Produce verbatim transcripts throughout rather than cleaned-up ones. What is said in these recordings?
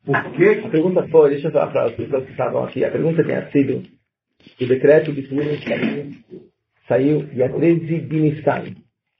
Por quê? A pergunta foi, deixa eu falar para as pessoas que estavam aqui, a pergunta tinha sido, o decreto de Purim saiu, saiu dia treze de Nissan.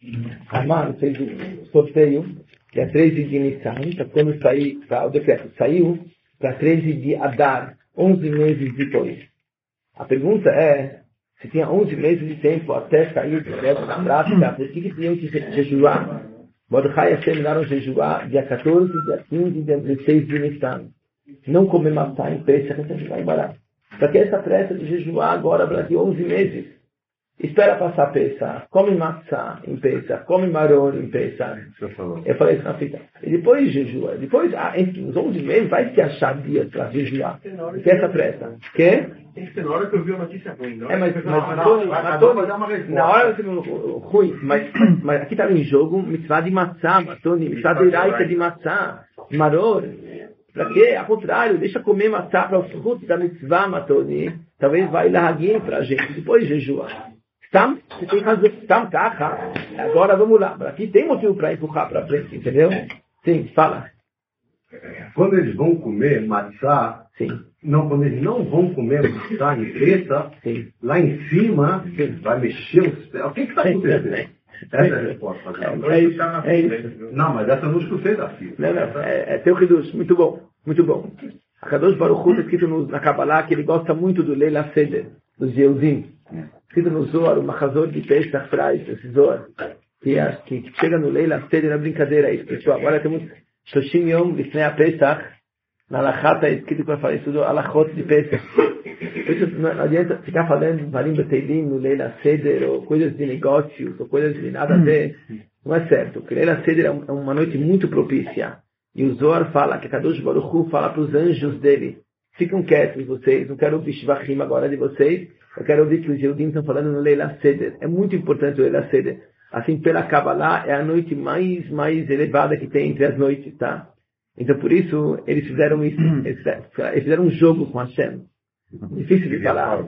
A Mano fez o sorteio dia treze de Nissan, então quando sair, o decreto saiu para treze de Adar, onze meses depois. A pergunta é, se tinha onze meses de tempo até sair o decreto na prática, por que que tinham que jejuar? Mordecai e Hashem mandaram jejuar dia quatorze, dia quinze, dia dezesseis de Nissan. Não comer matzá em Pesach, até jejuar em Bará. Para que essa pressa de jejuar agora durante onze meses? Espera passar Pesach, come matzá em Pesach, come maror em Pesach. Eu falei isso na fita. E depois jejua. Depois, ah, entre os onze meses, vai se achar dias para jejuar. Que essa pressa? Que? Tem que ser na hora que eu vi a notícia ruim. É, mas, mas, mas, Tony, mas Tony, na hora você viu ruim, mas, mas aqui estava em jogo mitzvah de matzá, Tony, mitzvah de iraita de matzá, maror. Para quê? Ao contrário, deixa comer matzá para os frutos da mitzvah, Matoni. Talvez vai larguinho para a gente, depois jejua. Tam, você tem razão, tam, caca. Agora vamos lá, aqui tem motivo para empurrar para frente, entendeu? Sim, fala. Quando eles vão comer matzá, sim. Não, quando eles não vão comer matzá em preta, lá em cima, sim. Vai mexer o céu. O que está acontecendo? Essa é a resposta. É, é isso, é isso. Não, mas essa eu não escutei da fita. Não, não, é, é teu Hidush, muito bom, muito bom. A Kadosh Baruch Hu está escrito no, na Kabbalah que ele gosta muito do Leila Seder, dos Yehudim. Escrito no Zohar, o Machazor de Pesach traz esse Zohar, que, que, que chega no Leila Seder na brincadeira. Isso, pessoal, agora temos Shoshim Yom Lifnei Pesach, na Alachá está escrito para falar isso do Alachot de Pesach. Por isso não adianta ficar falando Varim Beteilim no Leila Seder, ou coisas de negócios, ou coisas de nada a ver. Não é certo. Porque Leila Seder é uma noite muito propícia. E o Zohar fala, que Kadosh Baruch Hu fala para os anjos dele, ficam quietos vocês, não quero ouvir Shvachim agora de vocês, eu quero ouvir que os Yehudim estão falando no Leila Seder. É muito importante o Leila Seder. Assim, pela Kabbalah, é a noite mais, mais elevada que tem entre as noites, tá? Então, por isso, eles fizeram isso. Eles fizeram um jogo com Hashem. Difícil de falar.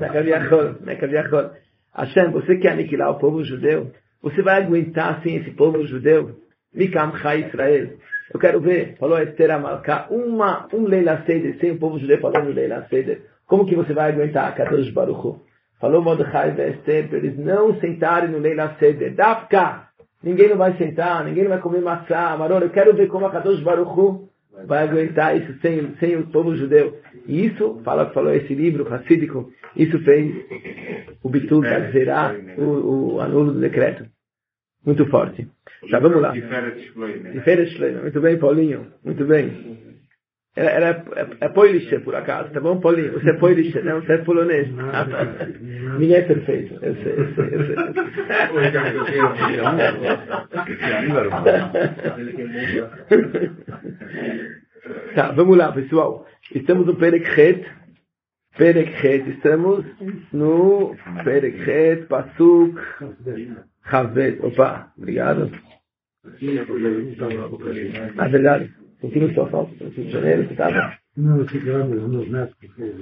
Hashem, você quer aniquilar o povo judeu? Você vai aguentar, assim, esse povo judeu? Mikam Chai Israel. Eu quero ver, falou Esther Amalcá, uma, um Leila Seder, sem o povo judeu falando Leila Seder. Como que você vai aguentar, Kadosh Baruch Hu? Falou Mordecai e Esther para eles não sentarem no Leila Seder. Dafka! Ninguém não vai sentar, ninguém não vai comer maçã, maror. Eu quero ver como a Kadosh Baruch Hu vai aguentar isso sem, sem o povo judeu. E isso, fala, falou esse livro racídico, isso fez o Bitul da Zerá, o, o anulo do decreto. Muito forte. Já vamos lá. Tiferet Shleima. Muito bem, Paulinho. Muito bem. Ela, ela é, é Poilische, por acaso, tá bom, Paulinho? Você é Poilische, não? Você é polonês. Ninguém é perfeito. Eu sei, eu sei, eu sei. Tá, vamos lá, pessoal. Estamos no Perek Het. Perek Het. Estamos no Perek Het, Pasuk Chavet. Opa, obrigado. Ah, verdade. Sentiu o seu falso? Sentiu de janeiro, você estava? Não, eu fiquei lá nos netos.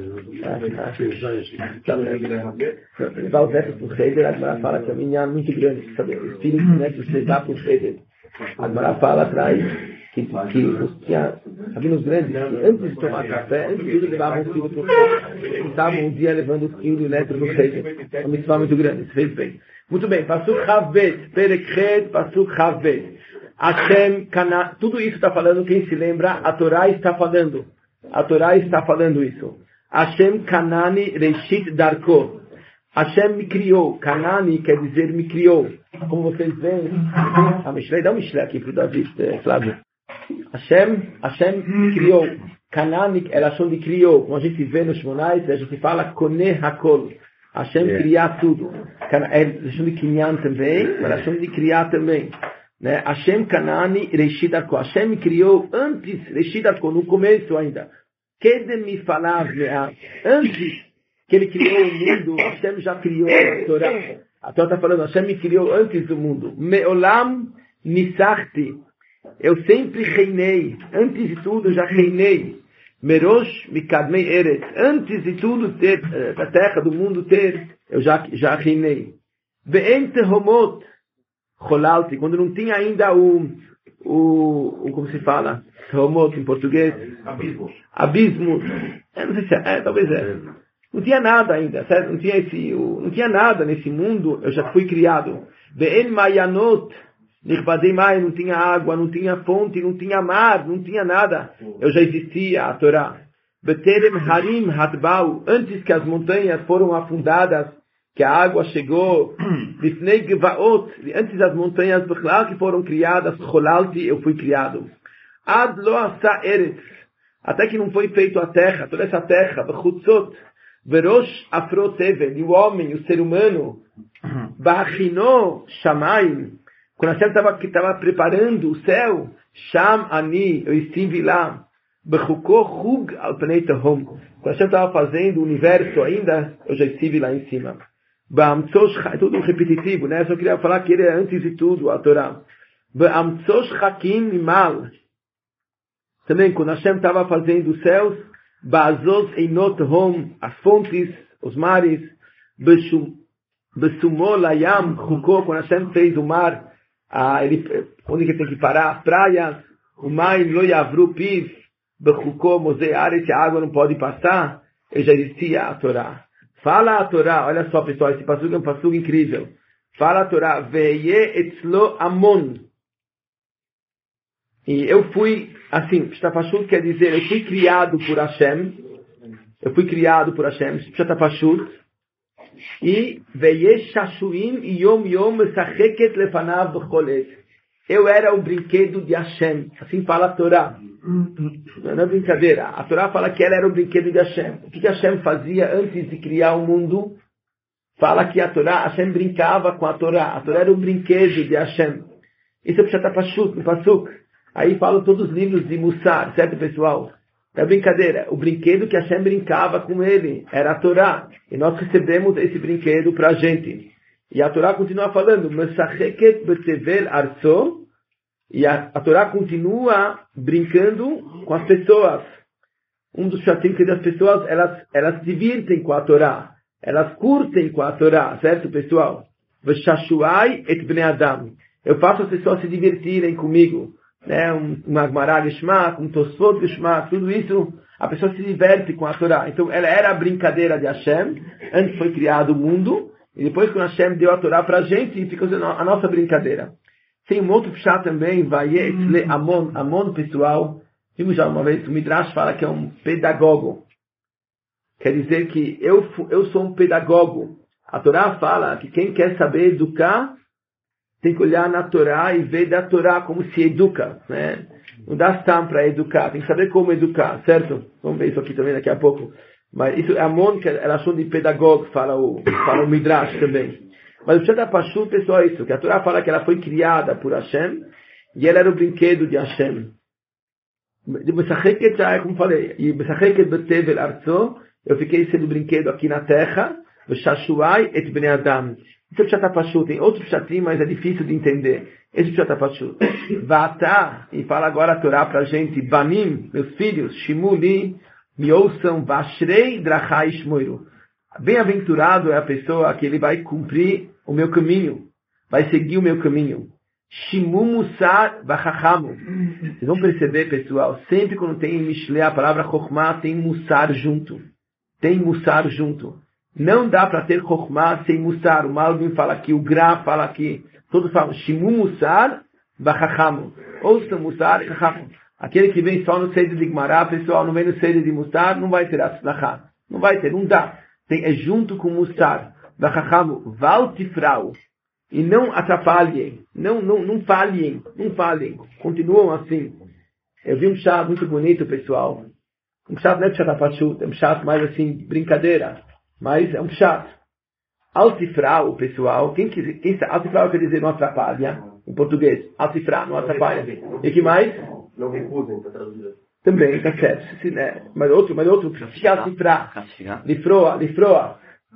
Levar os netos para o Seder, a Agmará fala que é um minyan muito grande. Sabe? Os filhos dos netos levar para o Seder. A Agmará fala atrás que, que os tinha rabinos grandes, que antes de tomar café, antes de tudo, levavam o filho para o Seder. Eles estavam um dia levando o filho e o neto para o Seder. É uma missão muito grande, isso fez bem. Muito bem, Pasuk Chavet, Perek Het, Pasuk Chavet. Hashem, Cana, tudo isso está falando, quem se lembra, a Torá está falando. A Torá está falando isso. Hashem Kanani Reshit Darko. Hashem me criou. Kanani quer dizer me criou. Como vocês veem, a Mishlei, dá um Mishlei aqui para o David, Flávio. Hashem, Hashem me criou. Kanani é a ação de criou. Como a gente vê nos Shmonais, a gente fala Koneh Hakol. Hashem yeah. Criar tudo. É a ação de Kinyan também, mas a ação de criar também. Né? Hashem Kanani Reshit Darko. Hashem me criou antes, Reshit Darko, no começo ainda. Kedem me falava, antes que ele criou o mundo, Hashem já criou a Torá. A Torá está falando, Hashem me criou antes do mundo. Me'olam nisachti. Eu sempre reinei. Antes de tudo, eu já reinei. Merosh mikadmei eretz. Antes de tudo ter, da terra, do mundo ter, eu já, já reinei. Be'en tehomot. Cholalti, quando não tinha ainda o, o, o como se fala, Romot em português? Abismo. Abismo. É, não sei se é, é, talvez é. Não tinha nada ainda, certo? Não tinha esse, o, não tinha nada nesse mundo, eu já fui criado. Ve'en mayanot, nichbadei mai, não tinha água, não tinha fonte, não tinha mar, não tinha nada. Eu já existia, a Torá. Beterem harim hatbau, antes que as montanhas foram afundadas, que a água chegou, lifnei gevaot, antes das montanhas bechlal que foram criadas, cholalti, eu fui criado. Ad lo asa eretz, até que não foi feito a terra, toda essa terra, bechutzot, verosh afroteven, e o homem, o ser humano, bachino shamayim, quando Hashem estava preparando o céu, sham ani, eu estive lá, bechukó hug al pnei tehom, quando Hashem estava fazendo o universo ainda, eu já estive lá em cima. É tudo repetitivo, né? Eu só queria falar que ele é antes de tudo, a Torá. Também, quando Hashem estava fazendo os céus, Ba'azos einot hom, as fontes, os mares, Besumol layam chukó, quando Hashem fez o mar, a, ele, onde que tem que parar? As praias, o maim lo yavru piv, Bechukó mosei aretz, a água não pode passar, eu já existia a Torá. Fala a Torá, olha só pessoal, esse passugo é um passugo incrível. Fala a Torá, Veye etzlo amon. E eu fui, assim, Pshatapashut quer dizer, eu fui criado por Hashem, eu fui criado por Hashem, Pshatapashut, e Veye shashuim yom yom mesacheket lefanav b'cholet. Eu era o brinquedo de Hashem, assim fala a Torá. Não é brincadeira. A Torá fala que ela era o brinquedo de Hashem. O que Hashem fazia antes de criar o mundo? Fala que a Torá, Hashem brincava com a Torá. A Torá era o brinquedo de Hashem. Isso é Pshatapashut, no Pasuk. Aí falam todos os livros de Mussar, certo pessoal? Não é brincadeira. O brinquedo que Hashem brincava com ele era a Torá. E nós recebemos esse brinquedo para a gente. E a Torá continua falando, Mesacheket betevel arso, e a, a Torá continua brincando com as pessoas. Um dos chatim que as pessoas, elas, elas se divirtem com a Torá. Elas curtem com a Torá, certo, pessoal? Veshashuai et bnei Adam. Eu faço as pessoas se divertirem comigo. Né? Um, um Agmará Geshmak, um Tosfot Geshmak, tudo isso, a pessoa se diverte com a Torá. Então, ela era a brincadeira de Hashem, antes foi criado o mundo, e depois quando Hashem deu a Torá para a gente, ficou a nossa brincadeira. Tem um outro pshá também, Vaye etzle Amon, Amon pessoal, vimos já uma vez, o Midrash fala que é um pedagogo. Quer dizer que eu, eu sou um pedagogo. A Torá fala que quem quer saber educar, tem que olhar na Torá e ver da Torá como se educa. Né? Não dá stam para educar, tem que saber como educar, certo? Vamos ver isso aqui também daqui a pouco. Mas isso é Amon, que ela achou de pedagogo, fala o, fala o Midrash também. Mas o Pshatapashut, pessoal, é isso, que a Torá fala que ela foi criada por Hashem, e ela era o brinquedo de Hashem. De Besacheket, já é como falei, e Besacheket betevel arzo, eu fiquei sendo brinquedo aqui na terra, Beshashuai et bnei Adam. Isso é Pshatapashut, tem outro Pshatim, mas é difícil de entender. Esse é Pshatapashut. Vata, e fala agora a Torá pra gente, Banim, meus filhos, Shimuli, me ouçam, Vashrei drachai shmoiru. Bem-aventurado é a pessoa que ele vai cumprir o meu caminho, vai seguir o meu caminho. Shimu musar bachachamu. Vocês vão perceber, pessoal, sempre quando tem em Mishlei a palavra chokhmah, tem musar junto. Tem musar junto. Não dá para ter chokhmah sem musar. O Malbim fala aqui, o Gra fala aqui. Todos falam Shimu musar bachachamu. Ouça musar e chachamu. Aquele que vem só no Seder de Gmará, pessoal, não vem no Seder de Musar, não vai ter atzlachá. Não vai ter, não dá. Tem, é junto com Musar. Vachachamu, valtifrau. E não atrapalhem. Não, não, não falhem. Não falhem. Continuam assim. Eu vi um chá muito bonito, pessoal. Um chá não é Pshatapashut, é um chá mais assim, brincadeira. Mas é um chá. Altifrau, pessoal. Quem quiser, quem sabe, altifrau quer dizer não atrapalha. Em português. Altifrau, não atrapalha. E que mais? Não recusem para traduzir. Também, está certo. Sim, né? Mas outro, mas outro. Altifrau. Lifroa, lifroa.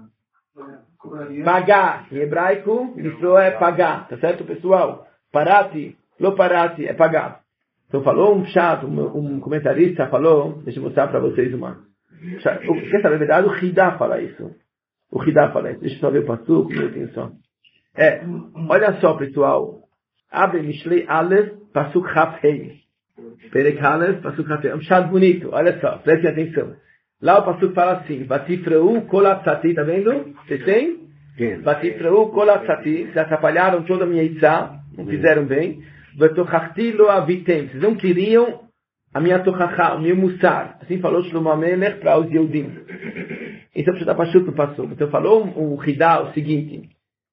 Pagar. Em hebraico, lifroa é pagar. Tá certo, pessoal? Parati, lo parati, é pagar. Então falou um chato, um, um comentarista falou, deixa eu mostrar para vocês uma. Quer saber a verdade? O Hidá fala isso. O Hidá fala isso. Deixa eu só ver o passuco, meu Deus só. É, olha só, pessoal. Abre Mishlei Aleph, Pasuk Hafei. Perek Halef, Pasuk Hafei. É um chá bonito, olha só, prestem atenção. Lá o Pasuk fala assim, Vatifreu Kolatzati, tá vendo? Vocês têm? Vatifreu Kolatzati, se atrapalharam toda a minha Itzá, não fizeram bem. Vetochachti lo avitem, vocês não queriam a minha tochachá, o meu mussar. Assim falou Shlomo HaMelech para os Yehudim. Isso é o que está passando no Pasuk. Então falou o Hidá o seguinte,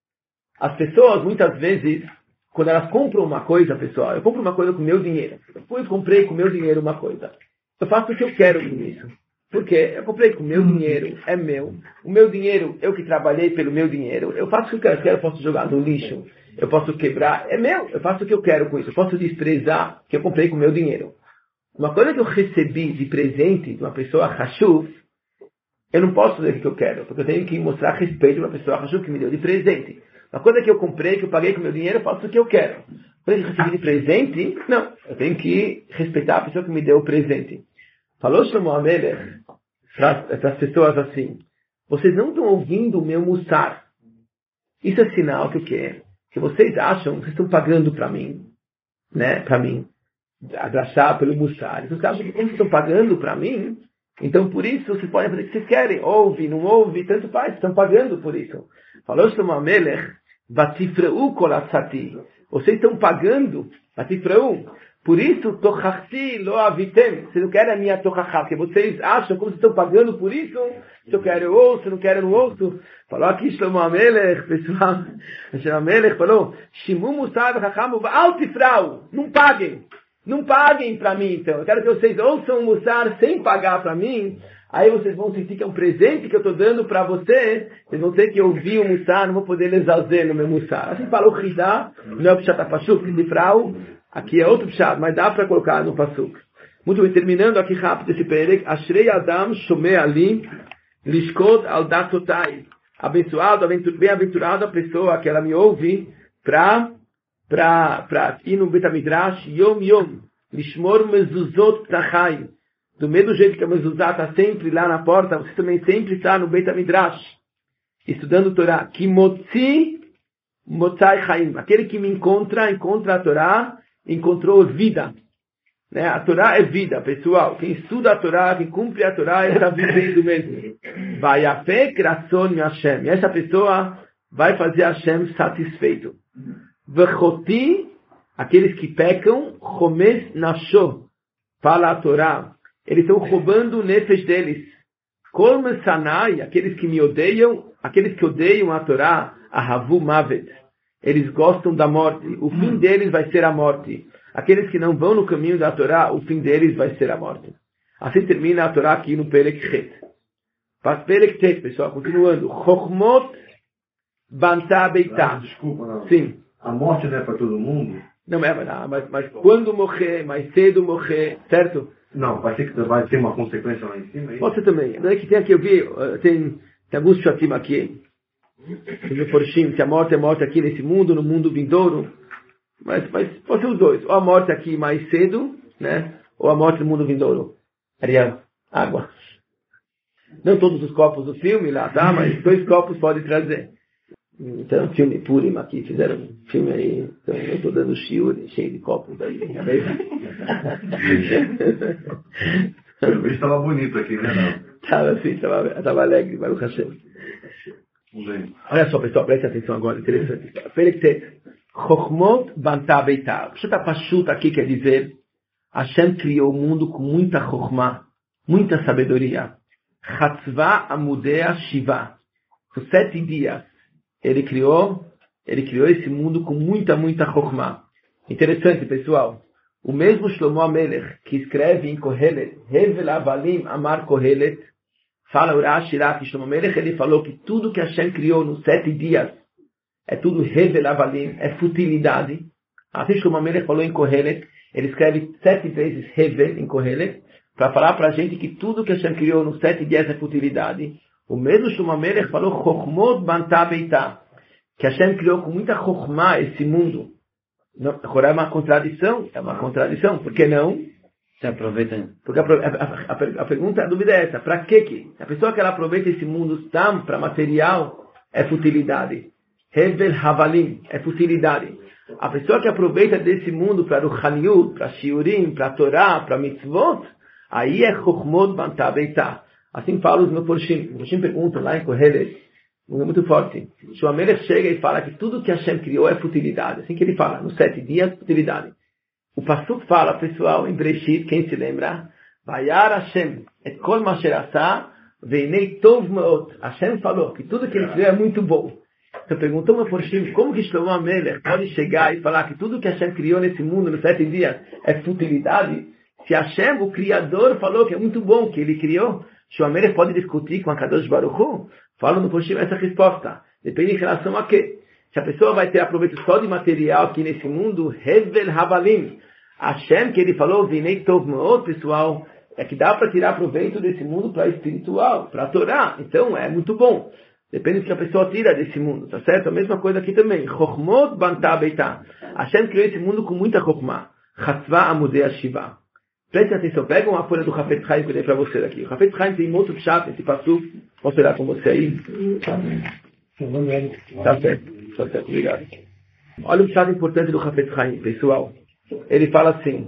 as pessoas muitas vezes, quando elas compram uma coisa, pessoal, eu compro uma coisa com meu dinheiro. Eu fui, comprei com meu dinheiro uma coisa. Eu faço o que eu quero com isso. Por quê? Eu comprei com meu dinheiro, é meu. O meu dinheiro, eu que trabalhei pelo meu dinheiro. Eu faço o que eu quero, eu posso jogar no lixo. Eu posso quebrar, é meu. Eu faço o que eu quero com isso. Eu posso desprezar o que eu comprei com meu dinheiro. Uma coisa que eu recebi de presente de uma pessoa Hashuv, eu não posso dizer o que eu quero, porque eu tenho que mostrar respeito para uma pessoa Hashuv que me deu de presente. Uma coisa que eu comprei, que eu paguei com meu dinheiro, eu faço o que eu quero. Quando eu recebi de presente, não. Eu tenho que respeitar a pessoa que me deu o presente. Falou Shlomo HaMelech para as pessoas assim, vocês não estão ouvindo o meu mussar. Isso é sinal que o quê? Que vocês acham, vocês estão pagando para mim, né, para mim, agraxar pelo mussar. Vocês acham que como vocês estão pagando para mim, então por isso vocês podem fazer o que vocês querem. Ouve, não ouve, tanto faz, vocês estão pagando por isso. Falou Shlomo HaMelech, Vatifreu Kolatzati. Vocês estão pagando, Vatifreu. Por isso, tochachti lo avitem. Vocês não querem a minha tochachá, porque vocês acham como vocês estão pagando por isso. Se eu quero, eu ouço, se não quero, eu não ouço. Falou aqui Shlomo HaMelech, pessoal. Shlomo HaMelech falou, Shimu musar v'chachamu v'altifrau. Não paguem. Não paguem para mim, então. Eu quero que vocês ouçam o musar sem pagar para mim. Aí vocês vão sentir que é um presente que eu estou dando para vocês. Vocês vão ter que ouvir o musar, não vou poder lesalzer no meu musar. Assim falou o Hidá, não é o Pshat HaPashuk, de frau. Aqui é outro pshat, mas dá para colocar no pasuk. Muito bem, terminando aqui rápido esse perek. Ashrei Adam Shomei Ali Lishkot Al Datotai. Abençoado, bem-aventurado a pessoa que ela me ouve para para para ir no Bet HaMidrash Yom Yom. Lishmor Mezuzot Tachai. Do mesmo jeito que a Mezuzah está sempre lá na porta, você também sempre está no Bet HaMidrash. Estudando Torá. Kimotzi Motzai Chaim. Aquele que me encontra, encontra a Torá, encontrou vida. Né? A Torá é vida, pessoal. Quem estuda a Torá, quem cumpre a Torá, ele está vivendo mesmo. Vai a fé, krason me Hashem. E essa pessoa vai fazer Hashem satisfeito. Vechoti, aqueles que pecam, chomes nasho. Fala a Torá. Eles estão roubando o nefesh deles. Kol mesanai, aqueles que me odeiam, aqueles que odeiam a Torá, ahavu mavet. Eles gostam da morte. O fim deles vai ser a morte. Aqueles que não vão no caminho da Torá, o fim deles vai ser a morte. Assim termina a Torá aqui no Perek Het. Faz Perek Het, pessoal, continuando. Chochmot bantá beitá. Desculpa, não. Sim. A morte não é para todo mundo? Não é, mas, mas quando morrer, mais cedo morrer, certo? Não, vai ter, que, vai ter uma consequência lá em cima? Aí? Pode ser também. Não é que tem aqui, eu vi, tem, tem alguns chatim aqui. No Porshim, se a morte é morte aqui nesse mundo, no mundo vindouro, mas, mas pode ser os dois, ou a morte aqui mais cedo, né, ou a morte no mundo vindouro. Ariel, água. Não todos os copos do filme lá, tá, mas dois copos pode trazer. Então, filme Purim aqui, fizeram um filme aí, então eu estou dando shiur, cheio de copos aí. O bicho estava bonito aqui, né? Estava assim, estava alegre, Baruch Hashem. Olha só, pessoal, preste atenção agora, interessante. Perek Chochmot bantá beitá. O Pshat HaPashut aqui quer dizer, Hashem criou o mundo com muita chokhmah, muita sabedoria. Chatzvah amudea shiva. Por sete dias, ele criou, ele criou esse mundo com muita, muita chokhmah. Interessante, pessoal. O mesmo Shlomo HaMelech, que escreve em Kohelet, Hevel Avalim Amar Kohelet, fala Urash lá que Shlomo HaMelech, ele falou que tudo que Hashem criou nos sete dias é tudo Hevel Avalim, é futilidade. Assim Shlomo HaMelech falou em Kohelet, ele escreve sete vezes Hevel em Kohelet, para falar para a gente que tudo que Hashem criou nos sete dias é futilidade. O mesmo Shlomo HaMelech falou Chochmot bantá beitá, que Hashem criou com muita chokhmah esse mundo. Não, agora é uma contradição, é uma contradição, por que não? Se aproveita. Porque a, a, a, a pergunta, a dúvida é essa, para que que? A pessoa que ela aproveita esse mundo tam para material é futilidade. Hevel Havalim é futilidade. A pessoa que aproveita desse mundo para Ruchaniut, para Shiurim, para Torá, para Mitzvot, aí é Chochmot Bantá Beitá. Assim falam os Meforshim. Os Meforshim perguntam lá em Kohelet, é muito forte. Shlomelech chega e fala que tudo que Hashem criou é futilidade. Assim que ele fala, nos sete dias, futilidade. O Pasuk fala, pessoal, em Breshit, quem se lembra? Vayar Hashem et kol masher asa veinei tov meot. Hashem falou que tudo que ele criou é muito bom. Então perguntou meu Forshim, como que Shlomo Melech pode chegar e falar que tudo que Hashem criou nesse mundo, nos sete dias, é futilidade? Se Hashem, o Criador, falou que é muito bom que ele criou, Shlomo Melech pode discutir com a Kadosh Baruch Hu? Fala no Forshim essa resposta. Depende em relação a quê? Se a pessoa vai ter aproveito só de material aqui nesse mundo, Hevel Havalim. Hashem, que ele falou, Vinei Tov Meot, pessoal, é que dá para tirar proveito desse mundo para espiritual, para a Torá. Então, é muito bom. Depende do que a pessoa tira desse mundo, tá certo? A mesma coisa aqui também. Chochmot Bantá Beitá. Hashem criou esse mundo com muita chokhmah. Chatzvah Amudei Shiva. Preste atenção, pega uma folha do Hafetz Chaim que eu dei para você daqui. O Hafetz Chaim tem um outro pshat, esse passuco. Posso olhar com você aí? Tá certo, tá certo, obrigado. Olha o pshat importante do Hafetz Chaim, pessoal. Ele fala assim.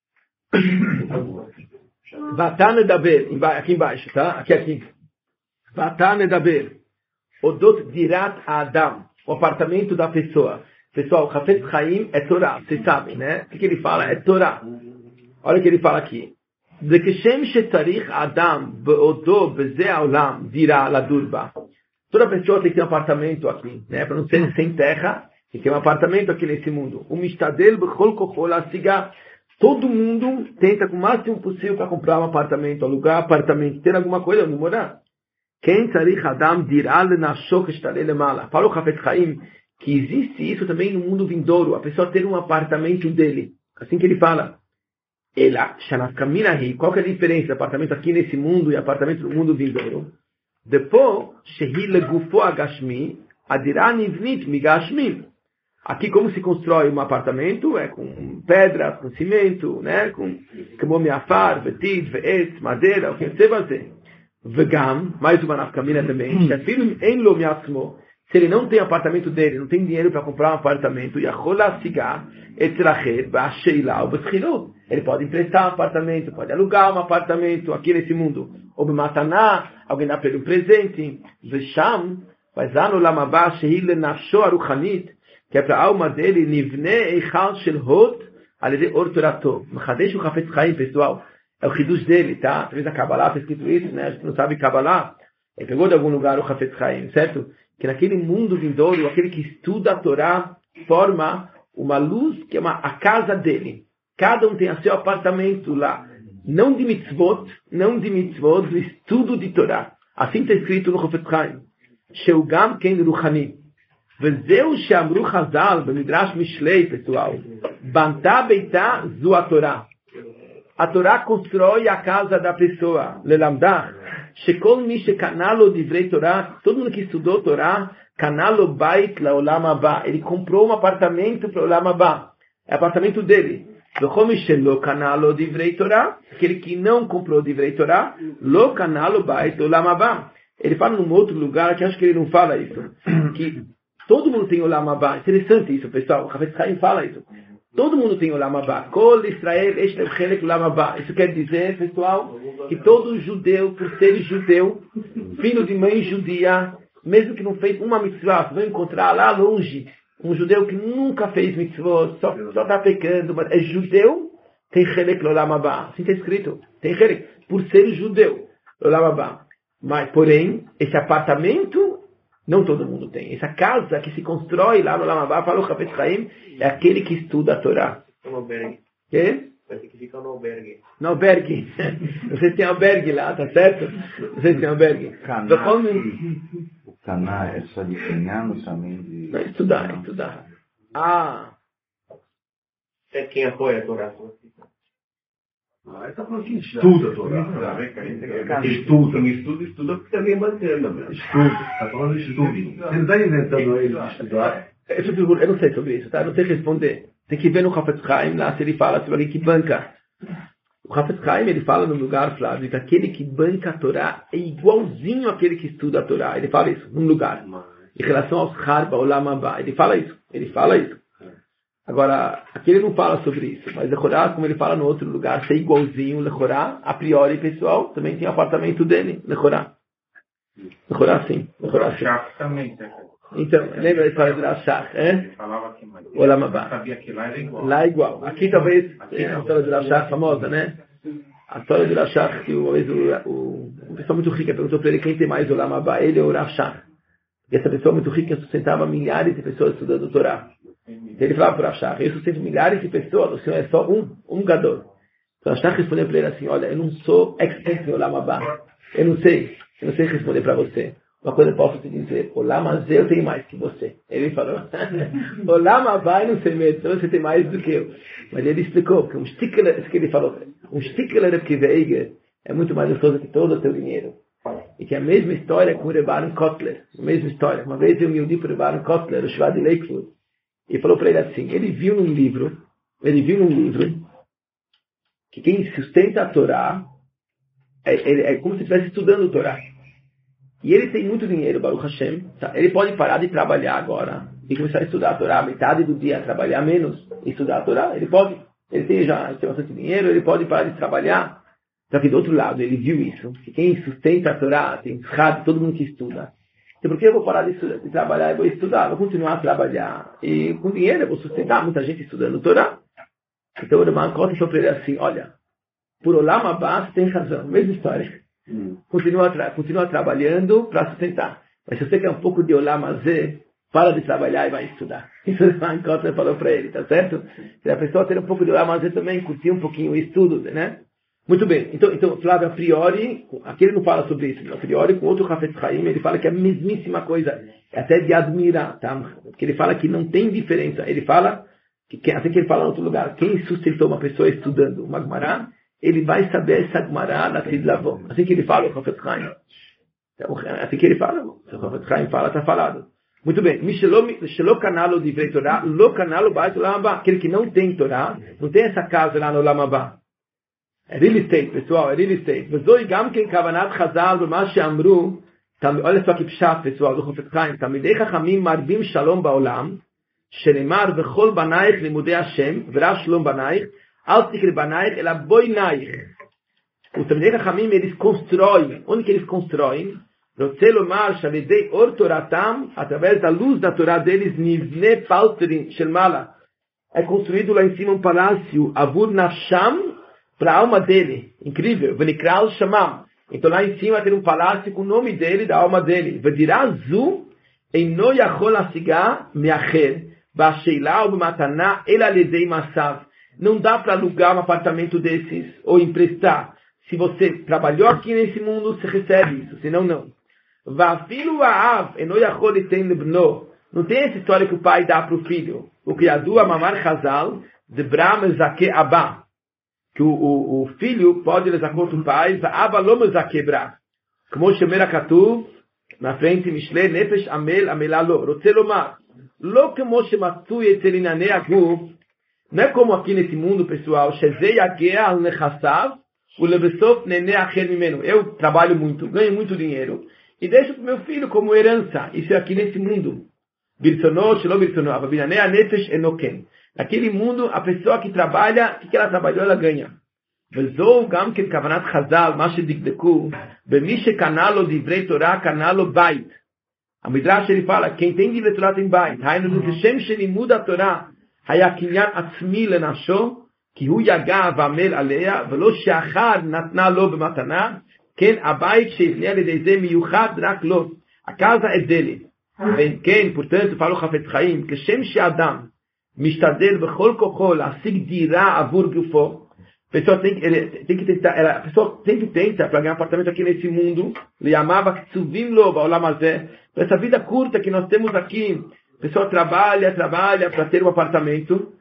Vatan Edaber, aqui embaixo, tá? Aqui, aqui. Vatan Edaber. Odot Dirat Adam, o apartamento da pessoa. Pessoal, o Hafetz Chaim é Torá, vocês sabem, né? O que ele fala? É Torá. Olha o que ele fala aqui. De que Shem Shetarich Adam Beodo Beze Aulam Dirá Ladurba. Toda pessoa tem que ter um apartamento aqui, né? Para não ser sem terra, tem que ter um apartamento aqui nesse mundo. O Mishtadel Bechol Kochol Asiga. Todo mundo tenta com o máximo possível para comprar um apartamento, alugar apartamento, ter alguma coisa onde morar. Quem Tzarich Adam Dirá Lenashok Shtalei Lemala. Fala o Hafetz Chaim que existe isso também no mundo vindouro, a pessoa ter um apartamento dele. Assim que ele fala. Ela, Shanafkaminahi, qual que é a diferença do apartamento aqui nesse mundo e apartamento no mundo vindouro? Depois, Shehi Legufo Agashmi, Adirá Nivnit Migashmi. Aqui como se constrói um apartamento, é com pedra, com cimento, né, com como miafar, betit, ve'etz, madeira, o que você vai fazer. Vegam, mais uma nafkamina também, Shafilum en lo miasmo. Se ele não tem apartamento dele, não tem dinheiro para comprar um apartamento, ele pode emprestar um apartamento, pode alugar um apartamento aqui nesse mundo. Ou mataná, alguém dá para ele um presente. Vesham, vazano lamabá sheile nafsho aruchanit, que é para a alma dele, nivne eichal shel hot, alede ortorato. Machadesh o Hafetz Chaim, pessoal, é o hidush dele, tá? Talvez a Kabbalah está escrito isso, né? A gente não sabe Kabbalah. Ele pegou de algum lugar o Hafetz Chaim, certo? Que naquele mundo vindouro, aquele que estuda a Torá, forma uma luz que é uma, a casa dele. Cada um tem o seu apartamento lá. Não de mitzvot, não de mitzvot, do estudo de Torá. Assim está escrito no Hafetz Chaim. Sheugam ken ruchani. Vezeu sheamru chazal, b'midrash mishlei, pessoal. Bantá beitá zu a Torá. A Torá constrói a casa da pessoa. Lelamdach. Shekol mi shekanalo divrei Torá, todo mundo que estudou Torá, kanalo bait laolam haba, ele comprou um apartamento para o olam haba, é apartamento dele. V'chol mi shelo kanalo divrei Torá, aquele que não comprou divrei Torá, lo kanalo bait laolam haba. Ele fala num outro lugar que acho que ele não fala isso, que todo mundo tem olam haba. Interessante isso, pessoal. O Hafetz Chaim fala isso. Todo mundo tem olam haba. Kol Israel eshtev chelek olam haba. Isso quer dizer, pessoal, que todo judeu, por ser judeu, filho de mãe judia, mesmo que não fez uma mitzvah, vai encontrar lá longe um judeu que nunca fez mitzvah, só está pecando, mas é judeu, tem chelek olam haba. Assim está escrito. Tem chelek. Por ser judeu, olam haba. Mas, porém, esse apartamento não todo mundo tem. Essa casa que se constrói lá no Olam Haba, fala o Hafetz Chaim, é aquele que estuda a Torá. Um albergue. Quê? Vai ter que ficar no albergue. No albergue. Vocês têm albergue lá, tá certo? Vocês têm albergue. Caná, o Caná é só de Canhano também? De... Não, estudar, estudar. Ah. É quem apoia a Torá. Ah, ele está falando que estuda a Torá. Estuda, estuda, estuda porque também é bacana. Estuda, está falando de estudo. Você não está inventando ele de estudar. Eu não sei sobre isso, tá? Eu não sei responder. Tem que ver no Hafetz Chaim lá se ele fala sobre alguém que banca. O Hafetz Chaim, ele fala no lugar, Flávio, que aquele que banca a Torá é igualzinho àquele que estuda a Torá. Ele fala isso num lugar. Em relação aos Harba, Olam Haba. Ele fala isso. Ele fala isso. Agora, aqui ele não fala sobre isso, mas Lechorá, como ele fala no outro lugar, ser igualzinho, Lechorá, a priori, pessoal, também tem o apartamento dele, Lechorá. Lechorá sim, Lechorá sim. também, então, lembra a história do Rashach, é? Falava que mais. O Lamabá. Sabia que lá era igual. Lá é igual. Aqui talvez, é a história do Rashach famosa, né? A história do Rashach, que uma vez o, o, uma pessoa muito rica perguntou para ele quem tem mais o Lamabá, ele ou o Rashach. E essa pessoa muito rica sustentava milhares de pessoas estudando o Torá. Então ele falava para o Rashach, eu sustento milhares de pessoas, o senhor é só um, um gador. Então o Rashach respondeu para ele assim, olha, eu não sou expert no Lamabá. Eu não sei, eu não sei responder para você. Uma coisa eu posso te dizer, o Lama eu tenho mais que você. Ele falou, o Lama vai não sei mesmo, então você tem mais do que eu. Mas ele explicou que um stickler, isso que ele falou, um stickler que veio é muito mais gostoso que todo o teu dinheiro. E que é a mesma história com o Rebaran Kotler, a mesma história. Uma vez eu me uni para o Rebaran Kotler, o Shvad Lakewood, e falou para ele assim, ele viu num livro, ele viu num livro, que quem sustenta a Torá, é, é, é como se estivesse estudando a Torá. E ele tem muito dinheiro, Baruch Hashem. Ele pode parar de trabalhar agora e começar a estudar a Torá, metade do dia trabalhar menos e estudar a Torá. Ele pode. Ele tem já tem bastante dinheiro, ele pode parar de trabalhar. Só que do outro lado, ele viu isso. Que quem sustenta a Torá tem rádio, todo mundo que estuda. Então por que eu vou parar de, estudar, de trabalhar e vou estudar? Vou continuar a trabalhar. E com dinheiro eu vou sustentar muita gente estudando a Torá. Então o Rebaran Kotler falou para ele assim, olha, por Olam Haba você tem razão, mesma história. Hum. Continua, tra- continua trabalhando para sustentar. Mas se você quer um pouco de Olam Hazé, para de trabalhar e vai estudar. Isso o Rebaran Kotler falou para ele, tá certo? Se a pessoa ter um pouco de Olam Hazé também, curtir um pouquinho o estudo, né? Muito bem. Então, então Flávio, a priori, aqui ele não fala sobre isso, a priori, com outro Hafetz Chaim, ele fala que é a mesmíssima coisa. É até de admirar, tá? Porque ele fala que não tem diferença. Ele fala, que, até que ele fala em outro lugar, quem sustentou uma pessoa estudando uma Gemara, ele vai saber essa Gemara na Tidlavó. Assim que ele fala, o Hafetz Chaim. Então, assim que ele fala, o Hafetz Chaim fala, está falado. Muito bem. Mishelo canalo de Divrei Torá, lo canalo bait Olam Haba. Aquele que não tem Torá, não tem essa casa lá no Olam Haba. É real estate, pessoal, é real estate. Vezoi gam ken kavanat chazal b'ma she'amru, olha só que pshat, pessoal, do Hafetz Chaim, tamidei chachamim marbim shalom ba'olam, shenemar v'chol banaich limudei Hashem, v'rav shalom banaich, al tikri banaich, ela boinaich. Os tamidei chachamim, eles constroem. Onde que eles constroem? Rotze lomar shalidei or toratam, através da luz da Torá deles, nivne palterin shel mala. É construído lá em cima um palácio, avur nafsham, para a alma dele. Incrível. Venikral Shamam. Então lá em cima tem um palácio com o nome dele, da alma dele. Vedirazu eino yachol asiga meacher ba'sheila ou b'matana el aledei masav. Não dá para alugar um apartamento desses ou emprestar. Se você trabalhou aqui nesse mundo, você recebe isso. Senão, não. Va'afilu ha'av eino yachol iten lebno. Não tem essa história que o pai dá para o filho. O criado amamar chazal de bram zake abba. Que o, o, o filho pode levar contra o pai, abalomos a quebrar. Como Shemera Katuv, na frente, Mishle, Nefesh, Amel, Amelalo, Rotelomar. Lo como Shematsu Yetzelinane Aguf, não é como aqui nesse mundo, pessoal, Shezei Agea al Nechassav, o Lebesof Nene Acher Mimeno. Eu trabalho muito, ganho muito dinheiro, e deixo para o meu filho como herança. Isso é aqui nesse mundo. Birsono, Shelo Birsono, Ababinane, Nefesh, Enoken. Naquele mundo, a pessoa que trabalha, o que ela trabalhou, ela ganha. וזו גם כן כוונת חז"ל, מה שדקדקו, במי שקנה לו דברי תורה, קנה לו בית. המדרש ele fala, quem tem דברי תורה tem בית. היינו, כשם שלימוד התורה היה קניין עצמי לנפשו, כי הוא יגע ועמל עליה, ולא שאחד נתנה לו במתנה, כן, הבית שהבנה על ידי זה מיוחד רק לו. a casa é dele. ואם כן, portanto, fala o Hafetz Chaim, כשם שאדם משתדל בכל כוחו להשיג דירה עבור גופו, a pessoa tem, ele, tem que tentar, ela, a pessoa sempre tenta para ganhar um apartamento aqui nesse mundo, para essa vida curta que nós temos aqui, a pessoa trabalha, trabalha para ter um apartamento,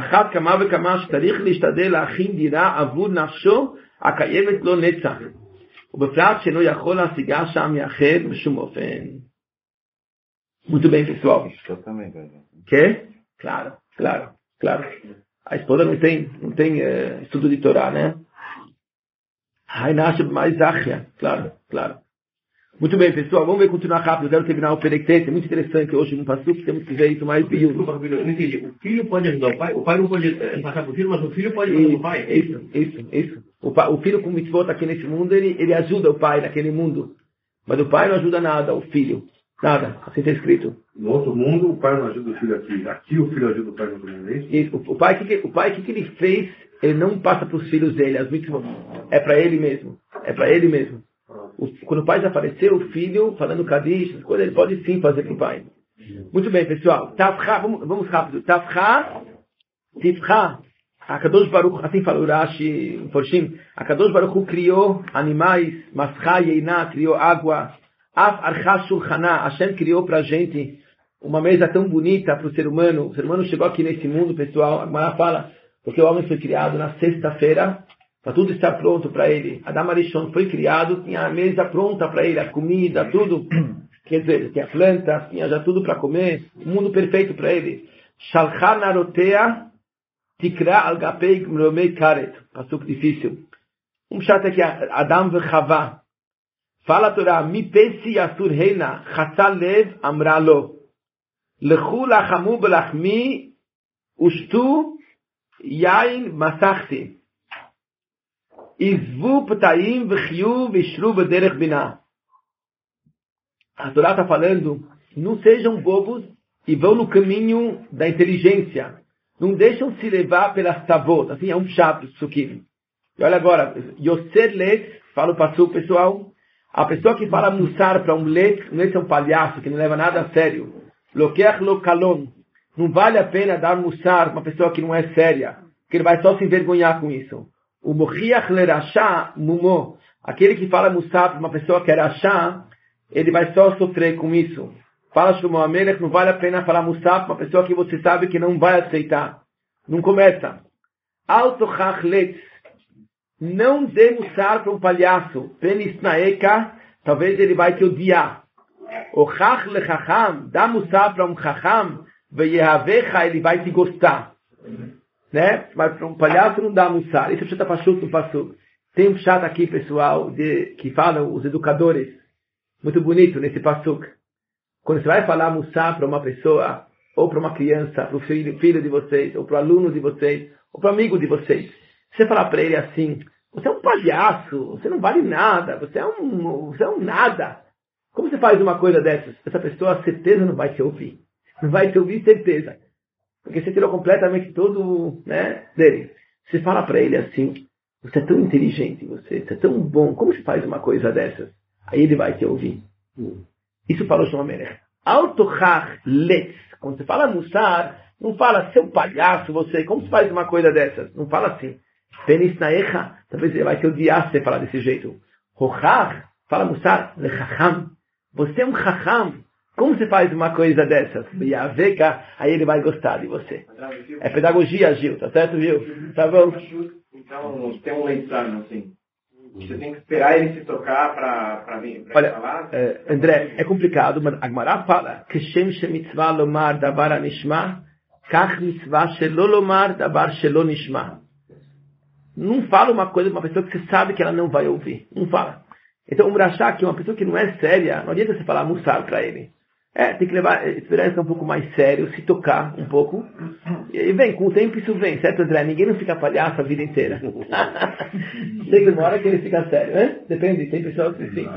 muito bem, pessoal. Que? Claro, claro, claro. A esposa não tem, não tem uh, estudo de Torá, né? Ai, nasce mais Zachia, claro, claro. Muito bem, pessoal, vamos ver, continuar rápido. Eu quero terminar o Perictete, é muito interessante hoje no Passuco, temos que ver isso mais bem. Desculpa, Rabino, eu não entendi. O filho pode ajudar o pai? O pai não pode eh, passar pro filho, mas o filho pode ajudar o pai? Isso, isso, isso. O, pa, o filho com mitzvot aqui nesse mundo, ele, ele ajuda o pai naquele mundo. Mas o pai não ajuda nada, o filho. Nada, assim está escrito. No outro mundo, o pai não ajuda o filho aqui. Aqui o filho ajuda o pai no outro mundo, é isso? Isso. O, o pai, o que, o pai, o que, que ele fez, ele não passa para os filhos dele, as mitzvot. É para ele mesmo. É para ele mesmo. O, quando o pai desapareceu, o filho, falando Kadish, as coisas, ele pode sim fazer para o pai. Muito bem, pessoal. Tafcha, vamos, vamos rápido. Tafcha, Tifcha, a Kadosh Baruch, assim fala o Rashi, o Forshim, a Kadosh Baruch criou animais, Mascha, Yeiná, criou água, Af Archa Shulchana, Hashem criou para a gente uma mesa tão bonita para o ser humano. O ser humano chegou aqui nesse mundo, pessoal, a Gemara fala, porque o homem foi criado na sexta-feira, para tudo estar pronto para ele. Adam Arishon foi criado, tinha a mesa pronta para ele, a comida, tudo. Quer dizer, tinha plantas, tinha já tudo para comer. Um mundo perfeito para ele. Shalcha narotea tikra al gapei gmromei karet. Passuco difícil. Um chato aqui, Adam ve Chava. Fala a Torá, mi pesi yasur heina, chatzal lev amralo. Lechu lachamu belachmi, ushtu yain masachti. Izvu ptaim v'chiu v'ishru b'derech binah. A Torá está falando, não sejam bobos e vão no caminho da inteligência. Não deixam se levar pelas tavot. Assim, é um chato isso aqui. E olha agora, Yoser Letz, fala o pastor pessoal, a pessoa que fala mussar para um Letz, um Letz é um palhaço que não leva nada a sério. Lokeach lo kalon. Não vale a pena dar mussar para uma pessoa que não é séria, que ele vai só se envergonhar com isso. O Mochiach lerachá mumo. Aquele que fala mussar para uma pessoa que é rachá, ele vai só sofrer com isso. Fala Shlomo HaMelech, não vale a pena falar mussar para uma pessoa que você sabe que não vai aceitar. Não começa. Autochach letz. Não dê mussar para um palhaço. Penis naeka, talvez ele vai te odiar. O chach lechacham, dá mussar para um chacham, veyehavecha, ele vai te gostar. Né? Mas para um palhaço não dá mussar. Isso é está pachuto no passuco. Tem um chat aqui, pessoal, de, que falam os educadores. Muito bonito nesse passuco. Quando você vai falar mussar para uma pessoa, ou para uma criança, para o filho, filho de vocês, ou para o aluno de vocês, ou para o amigo de vocês, você falar para ele assim, você é um palhaço, você não vale nada, você é um, você é um nada. Como você faz uma coisa dessas? Essa pessoa, certeza, não vai te ouvir. Não vai te ouvir, certeza. Porque você tirou completamente todo, né, dele. Você fala para ele assim, você é tão inteligente, você, você é tão bom, como você faz uma coisa dessas? Aí ele vai te ouvir. Hum. Isso falou Shlomo HaMelech. Autochach letz. Quando você fala mussar, não fala, seu palhaço, você, como você faz uma coisa dessas? Não fala assim. Penis naecha. Talvez ele vai te odiar se você falar desse jeito. Hochach, fala mussar, lechacham. Você é um chacham. Como você faz uma coisa dessas? Yaveka, aí ele vai gostar de você. É pedagogia, Gil, tá certo, Gil? Tá bom? Então, tem um leitzano, assim. Você tem que esperar ele se tocar para vir pra Olha, falar? É, André, é complicado, mas a Gemara fala que Shem shemitzvah lomar davar anishma, kach mitzvah shelo lomar davar shelo nishma. Não fala uma coisa de uma pessoa que você sabe que ela não vai ouvir. Não fala. Então, um rachá que uma pessoa que não é séria, não adianta você falar mussar para ele. É, tem que levar, esperar ele ficar um pouco mais sério, se tocar um pouco. E vem, com o tempo isso vem, certo, André? Ninguém não fica palhaço a vida inteira. Chega uma hora que ele fica sério, né? Depende, tem pessoas que sim.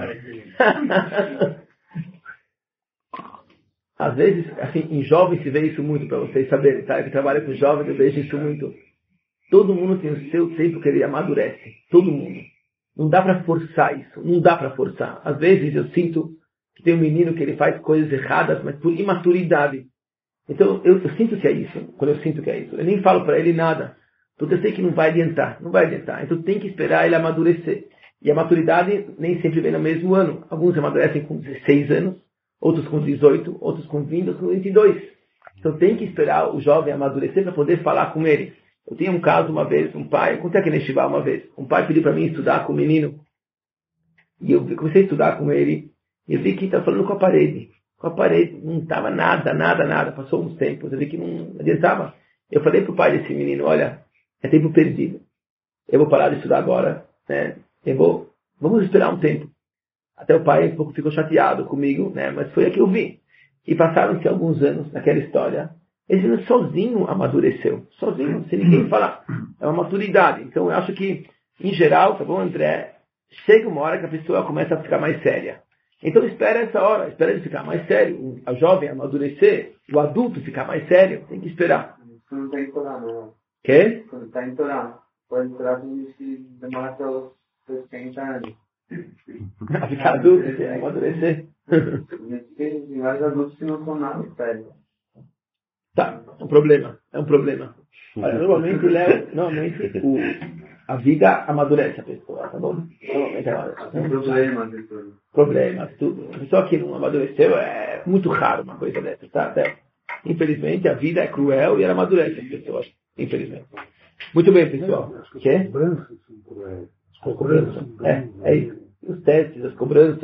Às vezes, assim, em jovens se vê isso muito, para vocês saberem, tá? Que trabalha com jovens, eu vejo isso muito. Todo mundo tem o seu tempo que ele amadurece. Todo mundo. Não dá para forçar isso. Não dá para forçar. Às vezes eu sinto que tem um menino que ele faz coisas erradas, mas por imaturidade. Então, eu, eu sinto que é isso. Quando eu sinto que é isso. Eu nem falo para ele nada. Porque eu sei que não vai adiantar. Não vai adiantar. Então, tem que esperar ele amadurecer. E a maturidade nem sempre vem no mesmo ano. Alguns amadurecem com dezesseis anos. Outros com dezoito. Outros com vinte. Outros com vinte e dois. Então, tem que esperar o jovem amadurecer para poder falar com ele. Eu tinha um caso uma vez, um pai, contei aqui neste bar uma vez, um pai pediu para mim estudar com o menino, e eu comecei a estudar com ele, e eu vi que ele estava falando com a parede, com a parede, não estava nada, nada, nada, passou uns tempos, eu vi que não adiantava. Eu falei para o pai desse menino, olha, é tempo perdido, eu vou parar de estudar agora, né? Eu vou, vamos esperar um tempo. Até o pai um pouco ficou chateado comigo, né? Mas foi a que eu vi. E passaram-se alguns anos naquela história. Ele sozinho amadureceu. Sozinho, sem ninguém falar. É uma maturidade. Então eu acho que, em geral, tá bom, André? Chega uma hora que a pessoa começa a ficar mais séria. Então espera essa hora, espera ele ficar mais sério, o jovem amadurecer, o adulto ficar mais sério, tem que esperar. Isso não está em Torá, não. Quê? Quando está em Torá. Pode esperar que demora até os sessenta anos. A ficar adulto, amadurecer. Tem vários adultos que não são nada sérios. Tá, é um problema, é um problema. Olha, normalmente, Léo, normalmente o, a vida amadurece a pessoa, tá bom? Normalmente é um problema, doutor. Problemas, tudo. A pessoa que não amadureceu é muito raro uma coisa dessa, tá? Até, infelizmente, a vida é cruel e ela amadurece as pessoas, infelizmente. Muito bem, pessoal. As Quê? cobranças são cruéis. As Cobrança. cobranças. É, é isso. Os testes, as cobranças.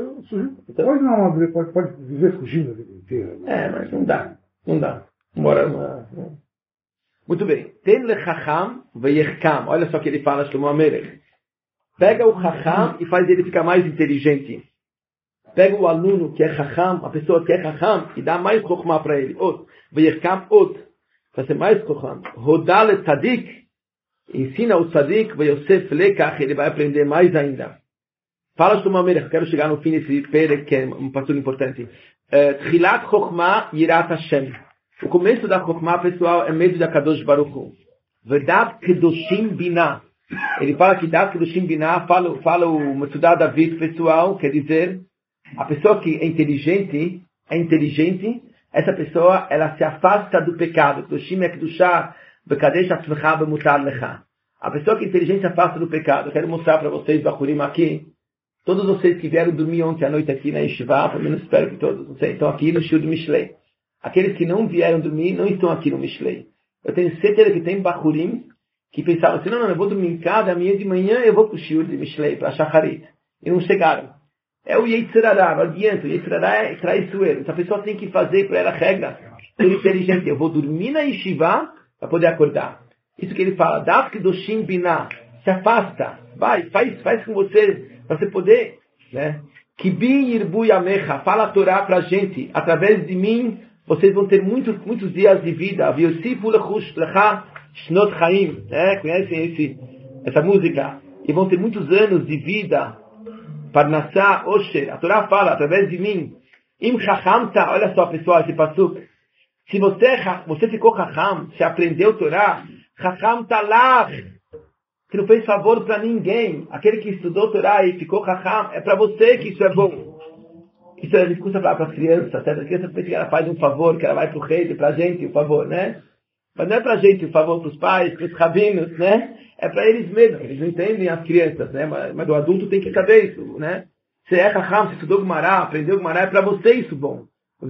Então, pode não amadurecer, pode, pode viver fugindo a vida inteira. É, mas não dá. Não dá. Embora, não. Muito bem. Ten le chacham veyechkam. Olha só o que ele fala, Shlomo HaMelech. Pega o chacham e faz ele ficar mais inteligente. Pega o aluno que é chacham, a pessoa que é chacham, e dá mais chokhmah para ele. Ot. Veyechkam ot. Para ser mais chokhmah. Rodal et tzadik. Ensina o tzadik, veyosef lekach, ele vai aprender mais ainda. Fala Shlomo HaMelech, quero chegar no fim desse perek, que é um passo importante. Tchilat chokhmah yirat Hashem. O começo da chokhmah, pessoal, é medo da Kadosh Baruch Hu. Vedat kedoshim binah. Ele fala que dat kedoshim binah, fala, fala o Metzudah David, pessoal, quer dizer, a pessoa que é inteligente, é inteligente, essa pessoa, ela se afasta do pecado. Kedoshim é kedushah, bekadesh atzmecha bemutar lecha. A pessoa que é inteligente se afasta do pecado. Eu quero mostrar para vocês, Bachurim, aqui, todos vocês que vieram dormir ontem à noite aqui na Yeshiva, pelo menos espero que todos, não sei, estão aqui no Shur de Mishlei. Aqueles que não vieram dormir não estão aqui no Mishlei. Eu tenho certeza que tem Bachurim que pensavam assim, não, não, eu vou dormir em casa, amanhã de manhã eu vou para o Shur de Mishlei, para Shacharit. E não chegaram. É o Yetzirará, não adianta. O Yetzirará é traiçoeiro. Essa pessoa tem que fazer para ela regra. Ser inteligente. Eu vou dormir na Yeshiva para poder acordar. Isso que ele fala. Dav kedoshim binah. Se afasta. Vai, faz, faz com você, para você poder, né? Kibin yirbu yamecha. Fala a Torá para a gente. Através de mim, vocês vão ter muitos, muitos dias de vida. Vyosifu lechush lecha shnot chaim. Conhecem esse, essa música? E vão ter muitos anos de vida. Parnassá, Osher. A Torá fala, através de mim. Im chachamta. Olha só, pessoal, esse pasuk. Se você, você ficou chacham, você aprendeu Torá, chachamta lach. Que não fez favor para ninguém. Aquele que estudou Torá e ficou chacham, é para você que isso é bom. Isso a gente custa para as crianças, certo? A criança pensa que ela faz um favor, que ela vai para o rei, para a gente o favor, né? Mas não é para a gente o favor, para os pais, para os rabinos, né? É para eles mesmos. Eles não entendem as crianças, né? Mas, mas o adulto tem que saber isso, né? Você é chacham, você estudou Gumará, aprendeu Gumará, é para você isso bom.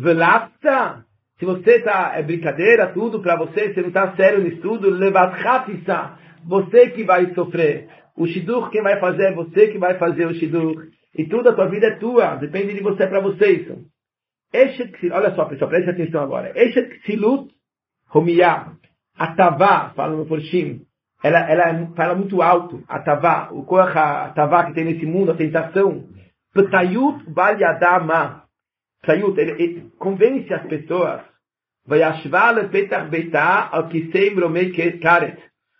Velapta. Se você está, é brincadeira, tudo para você, você não está sério no estudo, levatchatissa. Você que vai sofrer. O shidur, quem vai fazer é você que vai fazer o shidur. E tudo, a tua vida é tua. Depende de você, para você isso. Olha só, pessoal, preste atenção agora. Eshet ksilut homiyah. Atavá, fala no Porshim. Ela, ela fala muito alto. Atavá, o koach atavá que tem nesse mundo, a tentação. Ptayut bal yadama. Ptayut, ele, ele convence as pessoas. Vayashva le petach beitah al kisei bromei karet.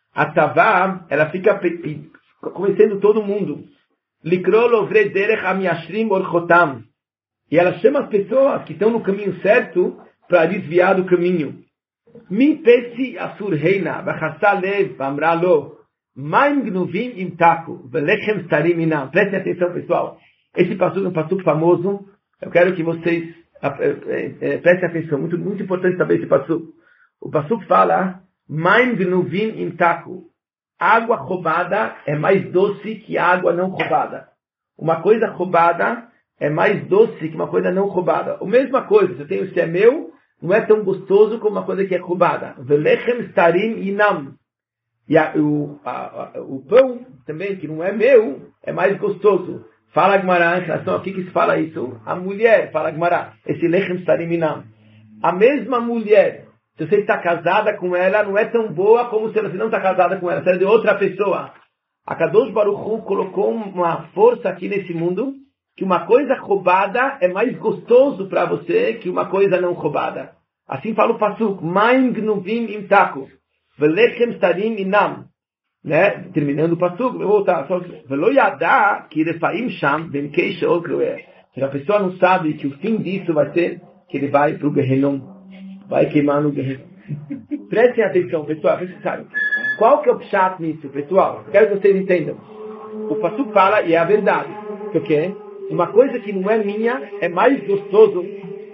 Atavá, ela fica convencendo todo mundo. Likro lovre derech amiashrim orchotam. E ela chama as pessoas que estão no caminho certo para desviar do caminho. Min pesi asur heina, vachassa lev, vamra lo, maim gnuvim im taku, velechem starim inam. Prestem atenção, pessoal. Esse passuco é um passuco famoso. Eu quero que vocês prestem atenção. Muito, muito importante saber esse passuco. O passuco fala, maim gnuvim im taku. Água roubada é mais doce que água não roubada. Uma coisa roubada é mais doce que uma coisa não roubada. A mesma coisa, se eu tenho, se é meu, não é tão gostoso como uma coisa que é roubada. Velechem starim inam. E a, o, a, a, o pão também, que não é meu, é mais gostoso. Fala Gmará, em relação aqui que se fala isso. A mulher, fala Gmará, esse lechem starim inam. A mesma mulher, se você está casada com ela, não é tão boa como se você não está casada com ela. Se ela é de outra pessoa. A Kadosh Baruch Hu colocou uma força aqui nesse mundo que uma coisa roubada é mais gostoso para você que uma coisa não roubada. Assim fala o Pasuk, Maim gnuvim im taku, velechem starim inam. Né? Terminando o Pasuk, vou voltar. Velo yadá ki refaim sham bemkei sheol kroeh. Se a pessoa não sabe que o fim disso vai ser que ele vai para o Gehenom, vai queimar no Gehenom. Prestem atenção, pessoal. Qual que é o pshat nisso, pessoal? Quero que vocês entendam. O Pasuk fala, e é a verdade, que o quê? Uma coisa que não é minha é mais gostoso,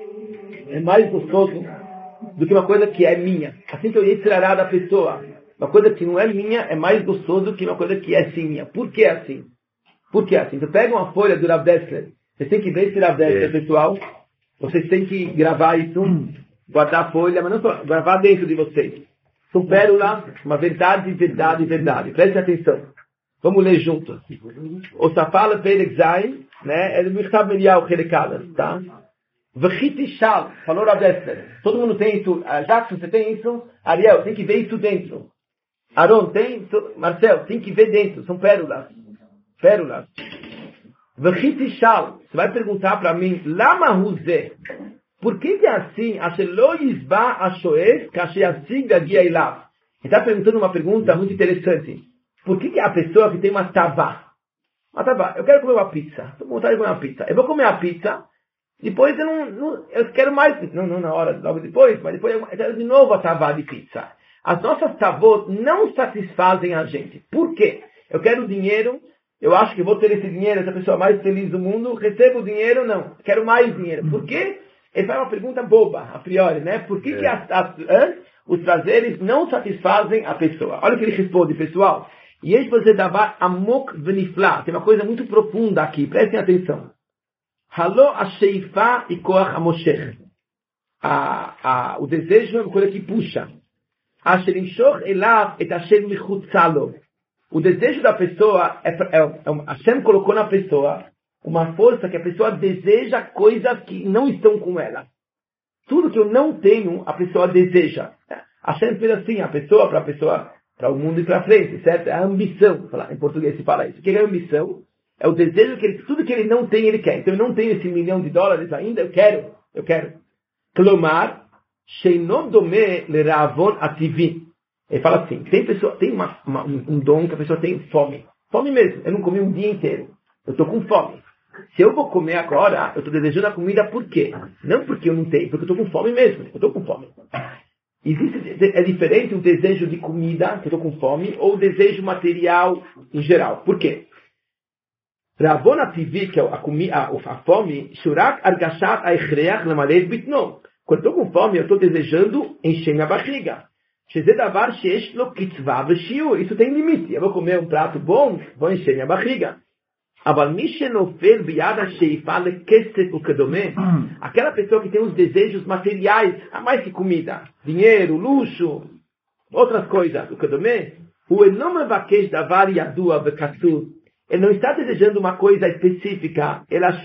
é mais gostoso do que uma coisa que é minha. Assim que eu ia tirar da pessoa. Uma coisa que não é minha é mais gostoso do que uma coisa que é sim minha. Por que assim? Por que assim? Então pega uma folha do Rav Dessler. Vocês têm que ver esse Rav Dessler, pessoal. Vocês têm que gravar isso, guardar a folha, mas não só, gravar dentro de vocês. São pérolas, uma verdade, verdade, verdade. Prestem atenção. Vamos ler juntos. O Safala Perek Zayin, né? É do Michtav Melial Helekadas, tá? Vechiti Shal, falou Rav Dessler. Todo mundo tem isso. Jackson, você tem isso? Ariel, tem que ver isso dentro. Aron, tem? Marcel, tem que ver dentro. São pérolas. Pérolas. Vechiti Shal, você vai perguntar para mim, Lama Huzeh, por que que é assim? Ashelo Yizba Ashoes Kashiasig Agia Ilav. Ele está perguntando uma pergunta muito interessante. Por que que a pessoa que tem uma tavá, uma tavá, eu quero comer uma pizza, estou com vontade de comer uma pizza, eu vou comer a pizza, depois eu não, não eu quero mais, não, não na hora, logo depois, mas depois eu quero de novo a tavá de pizza. As nossas tavot não satisfazem a gente. Por quê? Eu quero dinheiro, eu acho que vou ter esse dinheiro, essa pessoa mais feliz do mundo, recebo o dinheiro, não, quero mais dinheiro. Por quê? Ele faz uma pergunta boba, a priori, né? Por que, é. que as, as, as, os prazeres não satisfazem a pessoa? Olha o que ele responde, pessoal. E eles você davar amok veniflá. Tem uma coisa muito profunda aqui, prestem atenção. Halo asheifa e koach amoshech. O desejo é uma coisa que puxa. Asher imshoch elav et asher michutzalo. O desejo da pessoa, é, é, é, Hashem colocou na pessoa uma força que a pessoa deseja coisas que não estão com ela. Tudo que eu não tenho, a pessoa deseja. Hashem fez assim, a pessoa, para a pessoa, para o mundo ir para frente, certo? É a ambição. Em português se fala isso. O que é a ambição? É o desejo que ele, tudo que ele não tem, ele quer. Então eu não tenho esse milhão de dólares ainda, eu quero, eu quero. Clomar, sheino dome le ravon ativi. Ele fala assim, tem, pessoa, tem uma, uma, um dom que a pessoa tem fome. Fome mesmo. Eu não comi um dia inteiro. Eu estou com fome. Se eu vou comer agora, eu estou desejando a comida por quê? Não porque eu não tenho, porque eu estou com fome mesmo. Eu estou com fome. Existe, é diferente o desejo de comida, que eu estou com fome, ou o desejo material em geral. Por quê? Ravon ativi, que é a, a, a fome, shurak argashat aichreach lamalei bitno. Quando eu estou com fome, eu estou desejando encher minha barriga. Isso tem limite. Eu vou comer um prato bom, vou encher minha barriga. Aquela pessoa que tem os desejos materiais, a mais que comida, dinheiro, luxo, outras coisas, ele não está desejando uma coisa específica.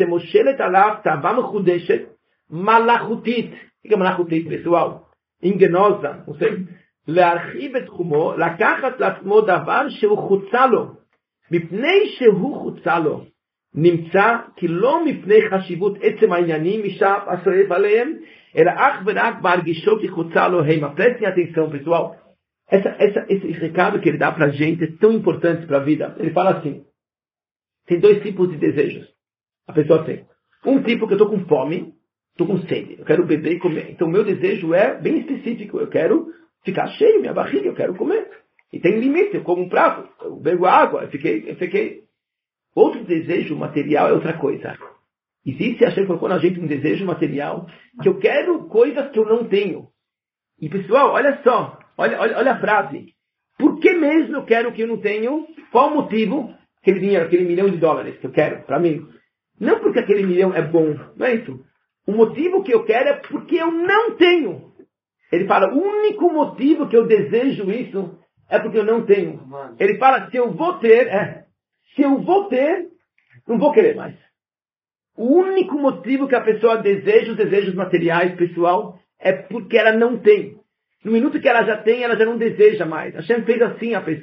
O que é malachutit, pessoal? Enganosa, não sei. להרחיב את תחומו, לקחת לעצמו דבר שהוא חוצה לו. מפני שהוא חוצה לו, נמצא כי לא מפני חשיבות עצם העניינים משאף השואף עליהם, אלא אך ורק בהרגישו כי חוצה לו המה. Prestem atenção, pessoal. Essa, essa, esse recado que ele dá pra gente é tão importante para a vida. Ele fala assim, tem dois tipos de desejos. A pessoa tem. Um tipo que eu estou com fome, estou com sede, eu quero beber e comer. Então o meu desejo é bem específico, eu quero ficar cheio, minha barriga, eu quero comer. E tem limite, eu como um prato, eu bebo água, eu fiquei, eu fiquei. Outro desejo material é outra coisa. Existe, a gente colocou na gente um desejo material, que eu quero coisas que eu não tenho. E pessoal, olha só, olha, olha, olha a frase. Por que mesmo eu quero o que eu não tenho? Qual o motivo? Aquele dinheiro, aquele milhão de dólares que eu quero, para mim. Não porque aquele milhão é bom, não é isso. O motivo que eu quero é porque eu não tenho. Ele fala, o único motivo que eu desejo isso é porque eu não tenho. Ele fala, se eu vou ter, é, se eu vou ter, não vou querer mais. O único motivo que a pessoa deseja os desejos materiais, pessoal, é porque ela não tem. No minuto que ela já tem, ela já não deseja mais. Hashem fez assim a pessoa.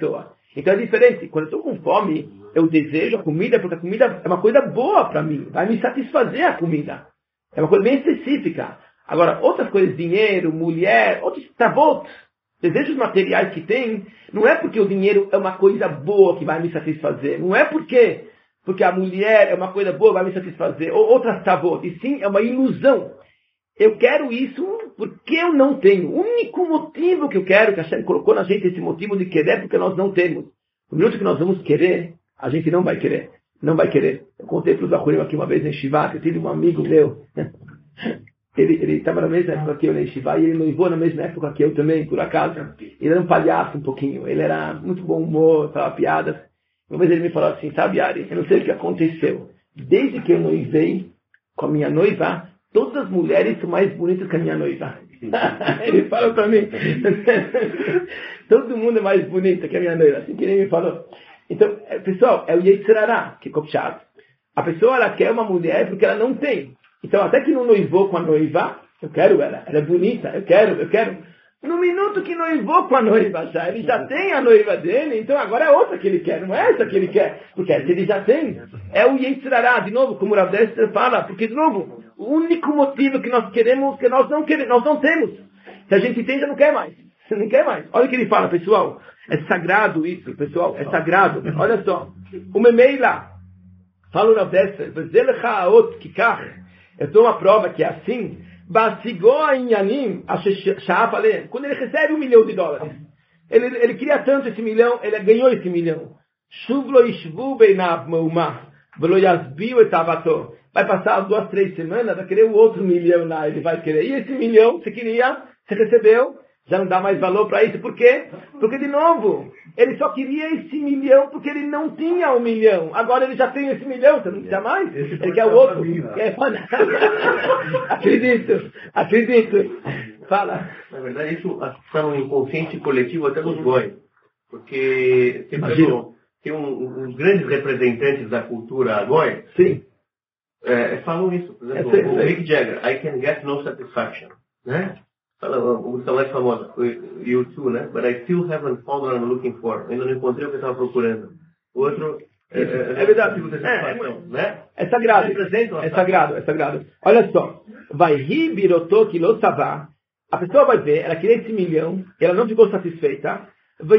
Então é diferente. Quando eu estou com fome, eu desejo a comida, porque a comida é uma coisa boa para mim. Vai me satisfazer a comida. É uma coisa bem específica. Agora, outras coisas, dinheiro, mulher, outros tavot, desejos materiais que tem, não é porque o dinheiro é uma coisa boa que vai me satisfazer. Não é porque, porque a mulher é uma coisa boa que vai me satisfazer. Ou outras tavot. E sim, é uma ilusão. Eu quero isso porque eu não tenho. O único motivo que eu quero, que a Hashem colocou na gente esse motivo de querer, é porque nós não temos. No minuto que nós vamos querer, a gente não vai querer. Não vai querer. Eu contei para o Zahurim aqui uma vez em Shiva, que eu tive um amigo meu. Ele estava na mesma época que eu na Shiva, e ele noivou na mesma época que eu também, por acaso. Ele era um palhaço um pouquinho. Ele era muito bom humor, falava piadas. Uma vez ele me falou assim, sabe, Ari, eu não sei o que aconteceu. Desde que eu noivei com a minha noiva, todas as mulheres são mais bonitas que a minha noiva. Ele falou para mim. Todo mundo é mais bonito que a minha noiva. Assim que ele me falou. Então, pessoal, é o Yetzirará, que é copiado. A pessoa, ela quer uma mulher porque ela não tem. Então, até que não noivou com a noiva, eu quero ela. Ela é bonita, eu quero, eu quero. No minuto que noivou com a noiva já, ele já tem a noiva dele, então agora é outra que ele quer, não é essa que ele quer. Porque essa ele já tem. É o Yetzirará, de novo, como o Rav Dessler fala, porque, de novo, o único motivo que nós queremos, que nós não queremos, nós não temos. Se a gente tem, já não quer mais. Você não quer mais. Olha o que ele fala, pessoal. É sagrado isso, pessoal. É sagrado. Olha só. O Memeila. Fala o Rav Dessler. Eu dou uma prova que é assim. Quando ele recebe um milhão de dólares. Ele, ele queria tanto esse milhão, ele ganhou esse milhão. Vai passar duas, três semanas, vai querer o outro milhão lá, ele vai querer. E esse milhão, você queria, você recebeu, já não dá mais valor para isso. Por quê? Porque, de novo, ele só queria esse milhão porque ele não tinha um milhão. Agora ele já tem esse milhão, você não precisa mais? Ele quer o outro. Quer... Acredito, acredito. Fala. Na verdade, isso está no inconsciente coletivo até dos goi. Porque tem, pessoa, tem um, uns grandes representantes da cultura goi. Sim. É, falam isso, por exemplo, é, o Mick Jagger, I can get no satisfaction, né? Fala, o música mais famosa, o U dois, né? But I still haven't found what I'm looking for. Ainda não encontrei o que eu estava procurando. O outro é, é, é verdade, tipo de é, né? É sagrado, é sagrado, é sagrado. Olha só, vai rir biroto que lo sabá. A pessoa vai ver, ela queria esse milhão, ela não ficou satisfeita. Então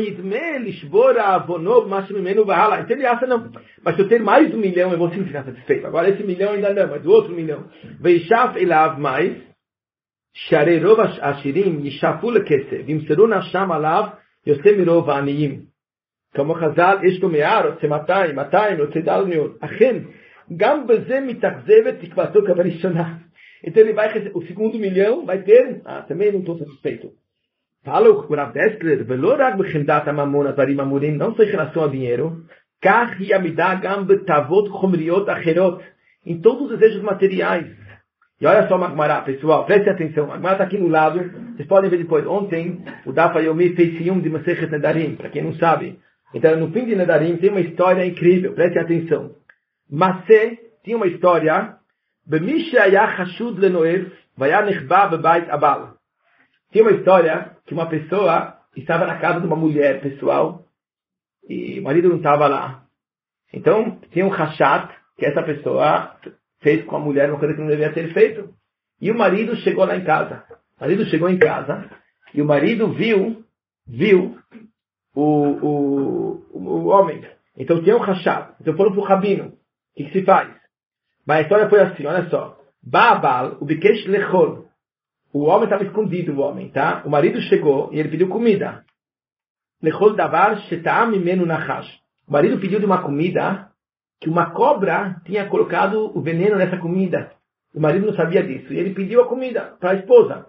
ele acha, não, mas se eu ter mais um milhão, eu vou sim ficar satisfeito. Agora esse milhão ainda não, mas o outro milhão. Veishaf elav mais, sharerov ashirim, yishafu lekesef, vimseru nasham alav, yosemirov aniyim. Como Chazal, יש לו מאה, רוצה מאתיים, מאתיים, רוצה דל מיון. אכן, גם בזה מתאכזבת תקוותו כבראשונה. Então ele vai receber, o segundo milhão vai ter, ah, também não estou satisfeito. Fala o Rav Dessler, velorag b'chemdat hamamon advarim amurim, não só em relação ao dinheiro, kach yamidah gam betavot chomriot acherot, em todos os desejos materiais. E olha só, Magmará, pessoal, prestem atenção, Magmará está aqui no lado, vocês podem ver depois, ontem o Daf Yomi fez Siyum de Masechet Nedarim, para quem não sabe. Então no fim de Nedarim tem uma história incrível, prestem atenção. Masé tinha uma história, b'mish hayah chashud lenoev, vayah nechba bebait abal. Tinha uma história que uma pessoa estava na casa de uma mulher, pessoal, e o marido não estava lá. Então, tinha um rachat que essa pessoa fez com a mulher uma coisa que não devia ter feito. E o marido chegou lá em casa. O marido chegou em casa e o marido viu, viu o, o, o homem. Então, tinha um rachat. Então, foram para o rabino. O que, que se faz? Mas a história foi assim, olha só. Ba'abal, o bikesh lechol. O homem estava escondido, o homem, tá? O marido chegou e ele pediu comida. Lechol davar sheta'am mimenu nachash. O marido pediu de uma comida que uma cobra tinha colocado o veneno nessa comida. O marido não sabia disso. E ele pediu a comida para a esposa.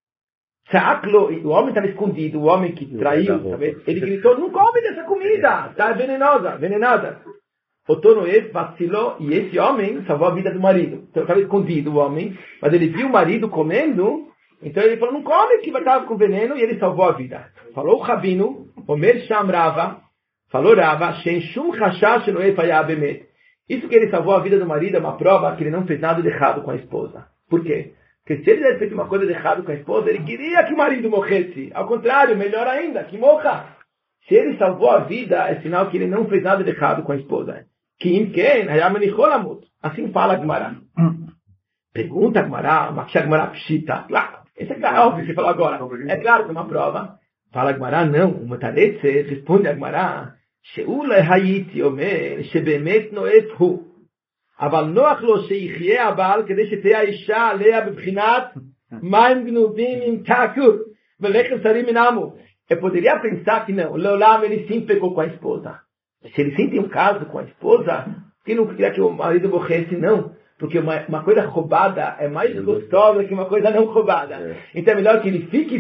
O homem estava escondido, o homem que traiu, sabe? Ele gritou, não come dessa comida, está venenosa, venenada. O Tonoev vacilou e esse homem salvou a vida do marido. Então estava escondido o homem, mas ele viu o marido comendo, então ele falou, não come que vai estar com veneno, e ele salvou a vida. Falou o Rabino, Omer Sham Rava, falou Rava, Shen Shum Chashash Noef Hayah Bemet. Isso que ele salvou a vida do marido é uma prova que ele não fez nada de errado com a esposa. Por quê? Porque se ele tivesse feito uma coisa de errado com a esposa, ele queria que o marido morresse. Ao contrário, melhor ainda, que morra. Se ele salvou a vida, é sinal que ele não fez nada de errado com a esposa. Assim fala a Gemara. Pergunta a Gemara, mas a Gemara pshita. Esse é óbvio que você falou agora. É claro que é uma prova. Fala a Gemara, não. O Motaretze responde a Gemara. שאולי הייתי אומר שבאמת נואף הוא, אבל נוח לו שיחיה הבעל כדי שתהיה האישה עליה בבחינת מים גנובים עם תעקור ולחם שרים מן עמו. Eu poderia pensar que não, Leolam ele sim pegou com a esposa. Se ele sim tem um caso com a esposa, que não queria que o marido morresse, não. Porque uma, uma coisa roubada é mais gostosa que uma coisa não roubada. Então é melhor que ele fique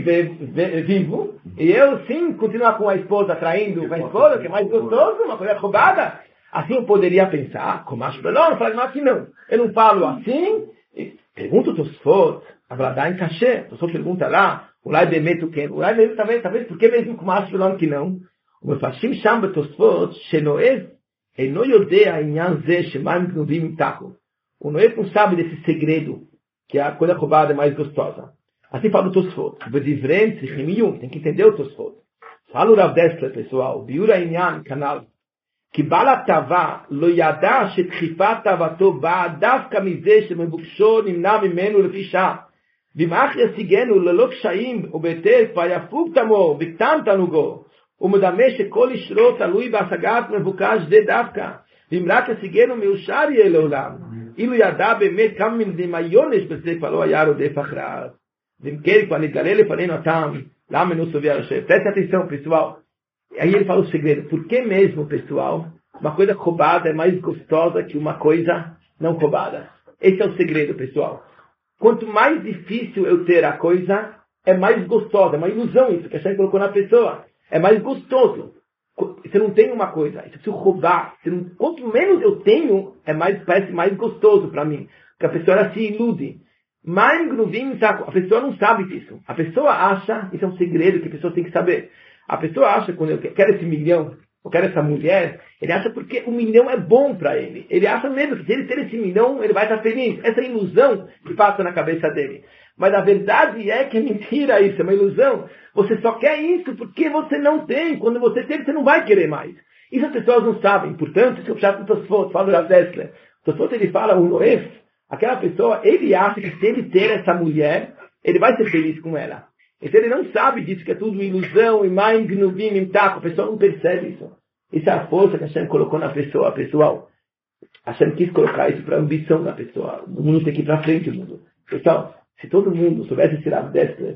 vivo e eu sim continuar com a esposa, traindo com a esposa, que é mais gostoso, uma coisa roubada. Assim eu poderia pensar, como acho melhor, falar que não. Eu não falo assim. Pergunto os Tosfot, a verdade em cachê. O Tosfot pergunta lá, o Lai Bemeto quem? O Lai Bemeto também, talvez, por que mesmo como acho melhor que não? O Mefashim Sham Betosfot, Shenoez, Eno Yodea Inyan Ze Shemaim Gnuvim Taku. O Noé não sabe desse segredo, que a coisa roubada é mais gostosa. Assim fala o Tosfot. Tem que entender o Tosfot. Fala o Rav Dessler, pessoal. Biura Inyan, canal. Que bala tava, lo yada shetchifat tavato ba davka mize shemevukshor nimna mimenu lefisha. Vimach yasigenu lelo kshaim ubetel payafuk tamo viktam tanugo. ומדמה שכל ישרו תלוי בהשגת מבוקש זה דווקא. ואם רק ישיגנו מאושר יהיה לעולם. אילו ידע באמת כמה דמיון יש בזה, כבר לא היה רודף אחריו. ואם כן, כבר נתגלה לפנינו הטעם, lama no soviar chefe. Presta atenção, pessoal. Aí ele fala o segredo. Por que mesmo, pessoal, uma coisa roubada é mais gostosa que uma coisa não roubada? Esse é o segredo, pessoal. Quanto mais difícil eu ter a coisa, é mais gostosa. É uma ilusão isso que a gente colocou na pessoa. É mais gostoso. Você não tem uma coisa, eu preciso roubar. Não, quanto menos eu tenho, é mais, parece mais gostoso para mim. Porque a pessoa ela se ilude. A pessoa não sabe disso. A pessoa acha, isso é um segredo que a pessoa tem que saber. A pessoa acha, quando eu quero esse milhão, eu quero essa mulher, ele acha porque o milhão é bom para ele. Ele acha mesmo que se ele ter esse milhão, ele vai estar feliz. Essa é a ilusão que passa na cabeça dele. Mas a verdade é que é mentira isso, é uma ilusão. Você só quer isso porque você não tem. Quando você tem, você não vai querer mais. Isso as pessoas não sabem. Portanto, se eu puxar para o Tosfot, fala o Rav Dessler. O Tosfot ele fala, o Noef, aquela pessoa, ele acha que se ele ter essa mulher, ele vai ser feliz com ela. Então ele não sabe disso, que é tudo ilusão, e maim gnuvim imtaco. A pessoa não percebe isso. Isso é a força que a Hashem colocou na pessoa, pessoal. A Hashem quis colocar isso para a ambição da pessoa. O mundo tem que ir para frente, o mundo. Pessoal, se todo mundo soubesse esse Rav Dessler,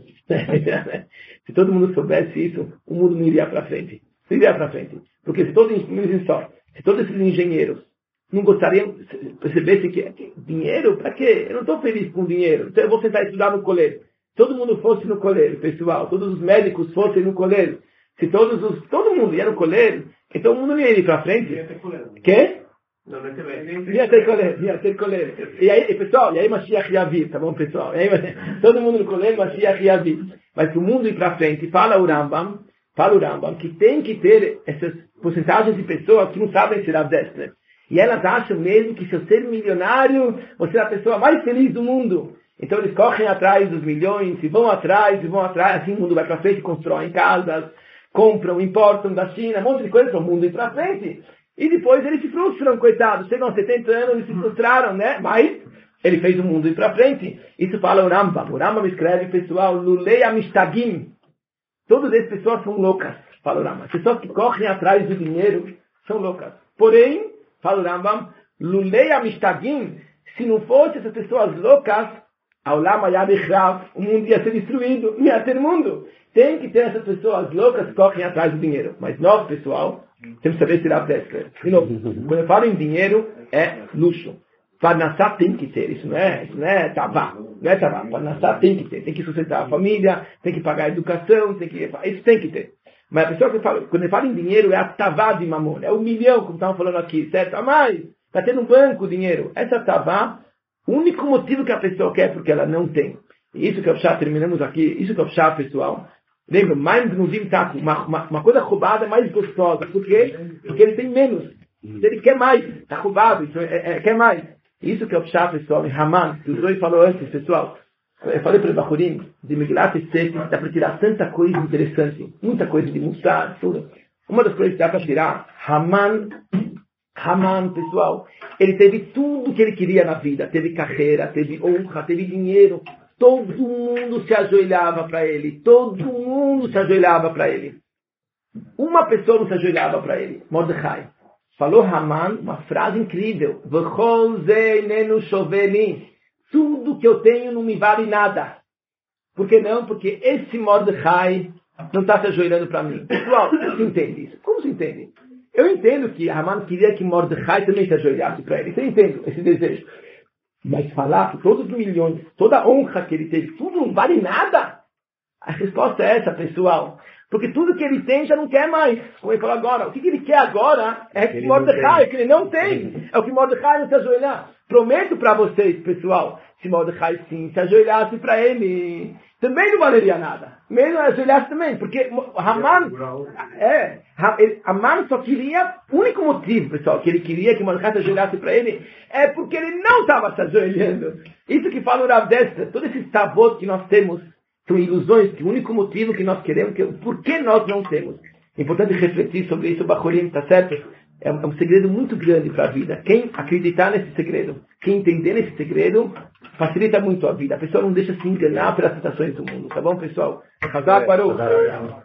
se todo mundo soubesse isso, o mundo não iria para frente. Não iria para frente. Porque se todos, só, se todos esses engenheiros não gostariam, percebessem que, que dinheiro, para quê? Eu não estou feliz com dinheiro. Então eu vou tentar estudar no colégio. Se todo mundo fosse no colégio, pessoal, todos os médicos fossem no colégio, se todos os, todo mundo ia no colégio, então o mundo não ia ir para frente. Ia ter colégio. Quê? Não, não ia, ia ter colégio, ia ter colégio. E aí, pessoal, e aí Mashiach ia vir, tá bom, pessoal? E aí, todo mundo no colégio, Mashiach ia vir. Mas para o mundo ir para frente, fala o Rambam, fala o Rambam, que tem que ter essas porcentagens de pessoas que não sabem ser Rav Dessler. E elas acham mesmo que se eu ser milionário, vou ser a pessoa mais feliz do mundo. Então eles correm atrás dos milhões, e vão atrás, e vão atrás, assim o mundo vai para frente, constroem casas, compram, importam da China, um monte de coisa para o mundo ir para frente. E depois eles se frustram, coitados, chegam a setenta anos e se frustraram, né? Mas ele fez o mundo ir para frente. Isso fala o Rambam. O Rambam escreve, pessoal, Lulei Amistagim. Todas essas pessoas são loucas, fala o Rambam. As pessoas que correm atrás do dinheiro são loucas. Porém, fala o Rambam, Lulei Amistagim, se não fossem essas pessoas loucas, o mundo ia ser destruído, não ia ter mundo. Tem que ter essas pessoas loucas que correm atrás do dinheiro. Mas nós, pessoal, temos que saber tirar a Dessler. Quando eu falo em dinheiro, é luxo. Parnassá tem que ter. Isso não é, isso não é tavá. Não é tavá. Parnassá tem que ter. Tem que sustentar a família, tem que pagar a educação, tem que, isso tem que ter. Mas a pessoa que fala, quando eu falo em dinheiro, é a tavá de mamon. É o milhão, como estavam falando aqui, certo? A mais. Está tendo um banco dinheiro. Essa tavá, o único motivo que a pessoa quer é porque ela não tem. E isso que eu já terminamos aqui, isso que eu já, pessoal. Lembra, mais no vim taco, uma, uma, uma coisa roubada é mais gostosa. Por quê? Porque ele tem menos. Ele quer mais. Está roubado, então, é, é, quer mais. Isso que eu já, pessoal, em Haman, que o Zoe falou antes, pessoal. Eu falei para o Bahurim, de Miglat Esther, dá para tirar tanta coisa interessante. Muita coisa de Mussar, tudo. Uma das coisas que dá para tirar, Haman, Haman, pessoal, ele teve tudo que ele queria na vida. Teve carreira, teve honra, teve dinheiro. Todo mundo se ajoelhava para ele. Todo mundo se ajoelhava para ele. Uma pessoa não se ajoelhava para ele. Mordecai. Falou Haman uma frase incrível. Tudo que eu tenho não me vale nada. Por que não? Porque esse Mordecai não está se ajoelhando para mim. Pessoal, como se entende isso? Como se entende? Eu entendo que Haman queria que Mordecai também se ajoelhasse para ele. Eu entendo esse desejo. Mas falar que todos os milhões, toda a honra que ele teve, tudo não vale nada? A resposta é essa, pessoal. Porque tudo que ele tem já não quer mais. Como ele falou agora. O que ele quer agora é que Mordecai, que ele não tem. É o que Mordecai não se ajoelhar. Prometo para vocês, pessoal, se Mordecai sim se ajoelhasse para ele, também não valeria nada. Mesmo ajoelhasse também. Porque Haman, é, Haman só queria, o único motivo, pessoal, que ele queria que Mordecai se ajoelhasse para ele, é porque ele não estava se ajoelhando. Isso que fala o Rav Dessler, todos esses tabot que nós temos, são ilusões, que o único motivo que nós queremos, que, por que nós não temos. É importante refletir sobre isso, Bachorim, tá certo? É um, é um segredo muito grande para a vida. Quem acreditar nesse segredo, quem entender esse segredo, facilita muito a vida. A pessoa não deixa se enganar pelas situações do mundo. Tá bom, pessoal? Hazak Baruch.